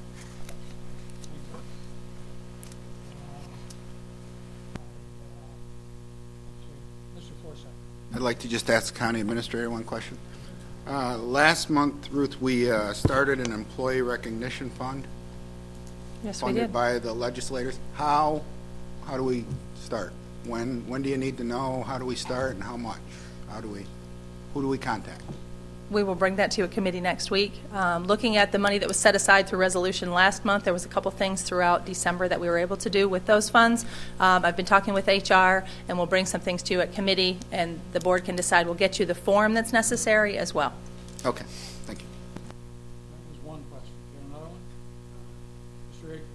Mister Forsythe. I'd like to just ask the county administrator one question. Uh, last month, Ruth, we uh, started an employee recognition fund. Yes, we Funded did. by the legislators. How, how do we start? When, when do you need to know? How do we start and how much? How do we, who do we contact? We will bring that to a committee next week. Um, looking at the money that was set aside through resolution last month, there was a couple things throughout December that we were able to do with those funds. Um, I've been talking with H R, and we'll bring some things to you at committee, and the board can decide. We'll get you the form that's necessary as well. Okay, thank you. That was one question. Do you have another one? Mister Ig-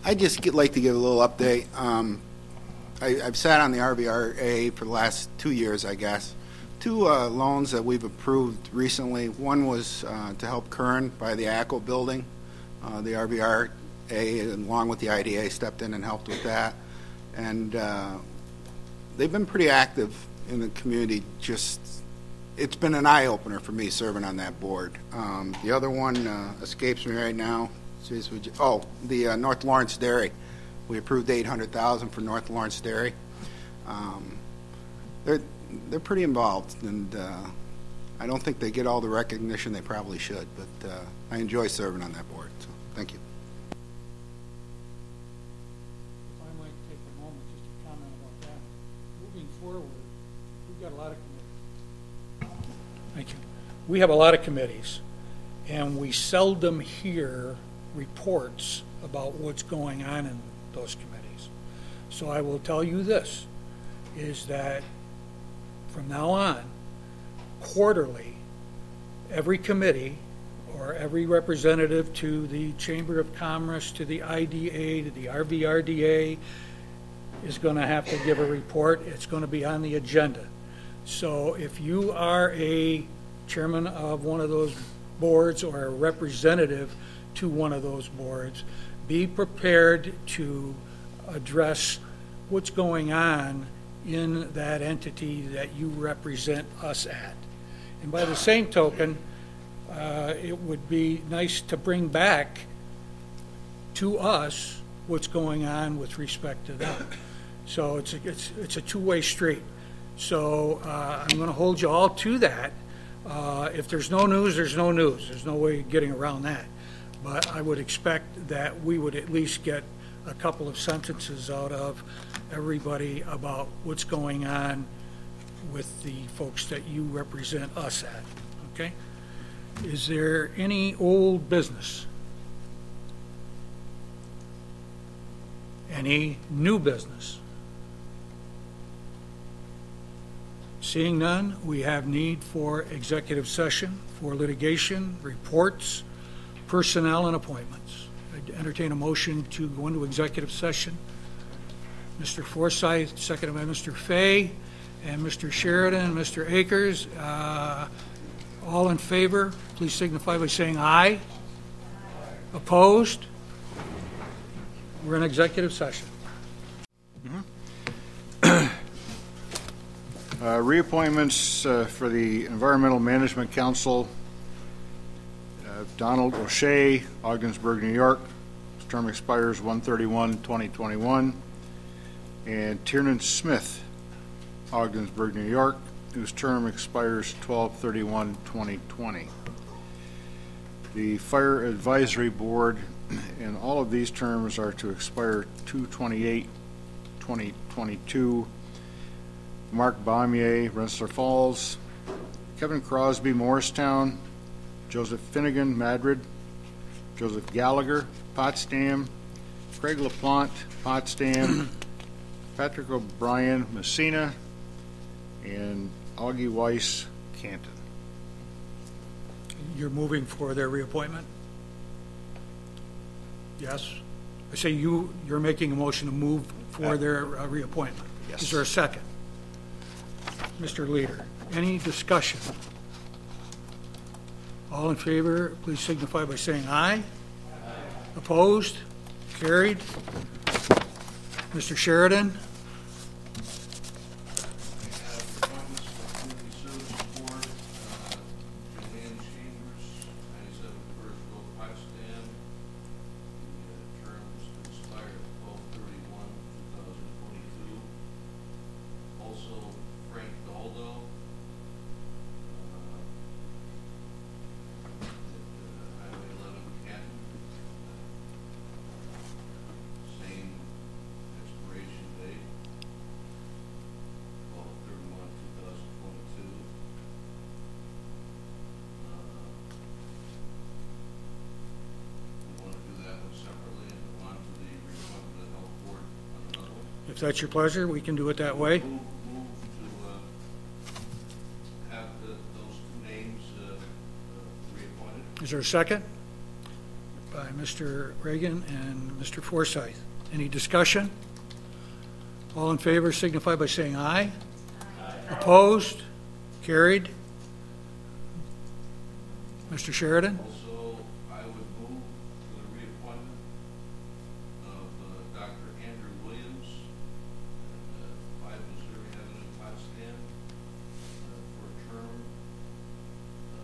I'd just get, like to give a little update. Um, I, I've sat on the R V R A for the last two years, I guess. Two uh, loans that we've approved recently. One was uh, to help Kern buy the A C O building. Uh, the R V R A, along with the I D A, stepped in and helped with that. And uh, they've been pretty active in the community. Just, it's been an eye-opener for me serving on that board. Um, the other one uh, escapes me right now. Jeez, would you- Oh, the uh, North Lawrence Dairy. We approved eight hundred thousand dollars for North Lawrence Dairy. Um, they're they're pretty involved, and uh, I don't think they get all the recognition they probably should. But uh, I enjoy serving on that board. So thank you. If I might take a moment just to comment about that. Moving forward, we've got a lot of committees. Thank you. We have a lot of committees, and we seldom hear reports about what's going on in those committees. So I will tell you this, is that from now on, quarterly, every committee or every representative to the Chamber of Commerce, to the I D A, to the R V R D A is going to have to give a report. It's going to be on the agenda. So if you are a chairman of one of those boards or a representative to one of those boards, be prepared to address what's going on in that entity that you represent us at. And by the same token, uh, it would be nice to bring back to us what's going on with respect to them. So it's a, it's, it's a two-way street. So uh, I'm going to hold you all to that. Uh, if there's no news, there's no news. There's no way of getting around that. But I would expect that we would at least get a couple of sentences out of everybody about what's going on with the folks that you represent us at, okay? Is there any old business? Any new business? Seeing none, we have need for executive session, for litigation, reports, personnel, and appointments. I entertain a motion to go into executive session. Mister Forsyth, seconded by Mister Fay, and Mister Sheridan, Mister Akers. Uh, all in favor, please signify by saying aye. Opposed? We're in executive session. Uh, reappointments uh, for the Environmental Management Council. Uh, Donald O'Shea, Ogdensburg, New York. His term expires one thirty-one twenty twenty-one. And Tiernan Smith, Ogdensburg, New York, whose term expires twelve thirty-one twenty twenty. The Fire Advisory Board, and all of these terms are to expire two twenty-eight twenty twenty-two. Mark Baumier, Rensselaer Falls, Kevin Crosby, Morristown, Joseph Finnegan, Madrid, Joseph Gallagher, Potsdam, Craig LaPlante, Potsdam, Patrick O'Brien, Messina, and Augie Weiss, Canton. You're moving for their reappointment? Yes? I say you, you're making a motion to move for their uh, reappointment. Yes. Is there a second? Mister Leader, any discussion? All in favor, please signify by saying aye. Aye. Opposed? Carried. Mister Sheridan? If that's your pleasure, we can do it that way. Move, move to uh, have the, those two names uh, uh, reappointed. Is there a second? By Mister Reagan and Mister Forsyth. Any discussion? All in favor signify by saying aye. Aye. Opposed? Carried. Mister Sheridan? Also, I would move for the reappointment of uh, Doctor Andrew Williams, uh, five Missouri Avenue, Potsdam, uh, for a term. Uh,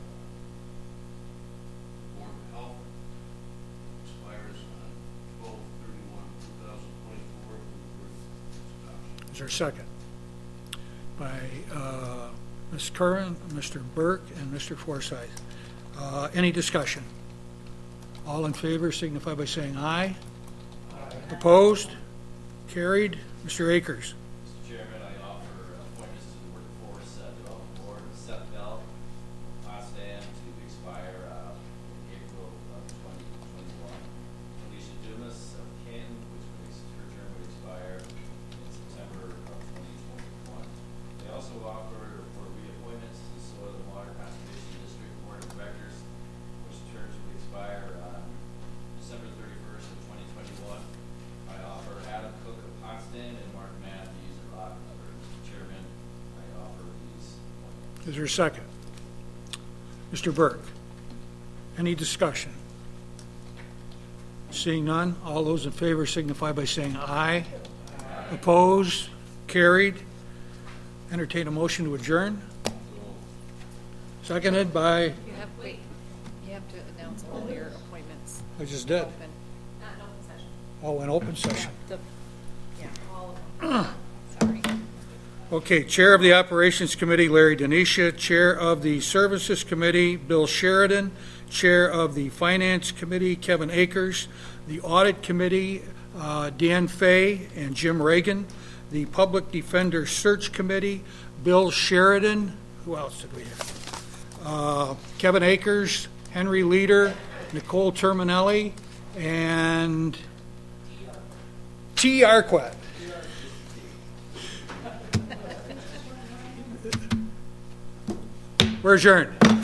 Board of Health expires on twelve thirty-one twenty twenty-four. Is there a second? By uh, Miz Curran, Mister Burke, and Mister Forsyth. Uh, any discussion? All in favor signify by saying aye. Aye. Opposed? Carried. Mister Akers. Mister Chairman, I offer appointments to the Workforce uh, Development Board, S E P D L, Potsdam, to expire uh, in April of twenty twenty-one. Alicia Dumas of Canton, which makes her term would expire in September of twenty twenty-one. They also offer for reappointments to the Soil and Water Conservation District Board of Directors, which terms would expire on December thirty-first of twenty twenty-one. I offer Adam Cook of Potsdam and Mark Matthews of Ogdenburg. Mister Chairman, I offer these appointments. Is there a second? Mister Burke. Any discussion? Seeing none, all those in favor signify by saying aye. Aye. Opposed? Carried. Entertain a motion to adjourn. Seconded by, You have, wait, you have to announce all your appointments. I just did. Open. Not an open session. Oh, an open session. The, yeah, all of them. Sorry. Okay, Chair of the Operations Committee, Larry Denisha. Chair of the Services Committee, Bill Sheridan. Chair of the Finance Committee, Kevin Akers. The Audit Committee, uh, Dan Fay and Jim Reagan. The Public Defender Search Committee, Bill Sheridan. Who else did we have? Uh, Kevin Akers, Henry Leader, Nicole Terminelli, and T. Arquette. We're adjourned.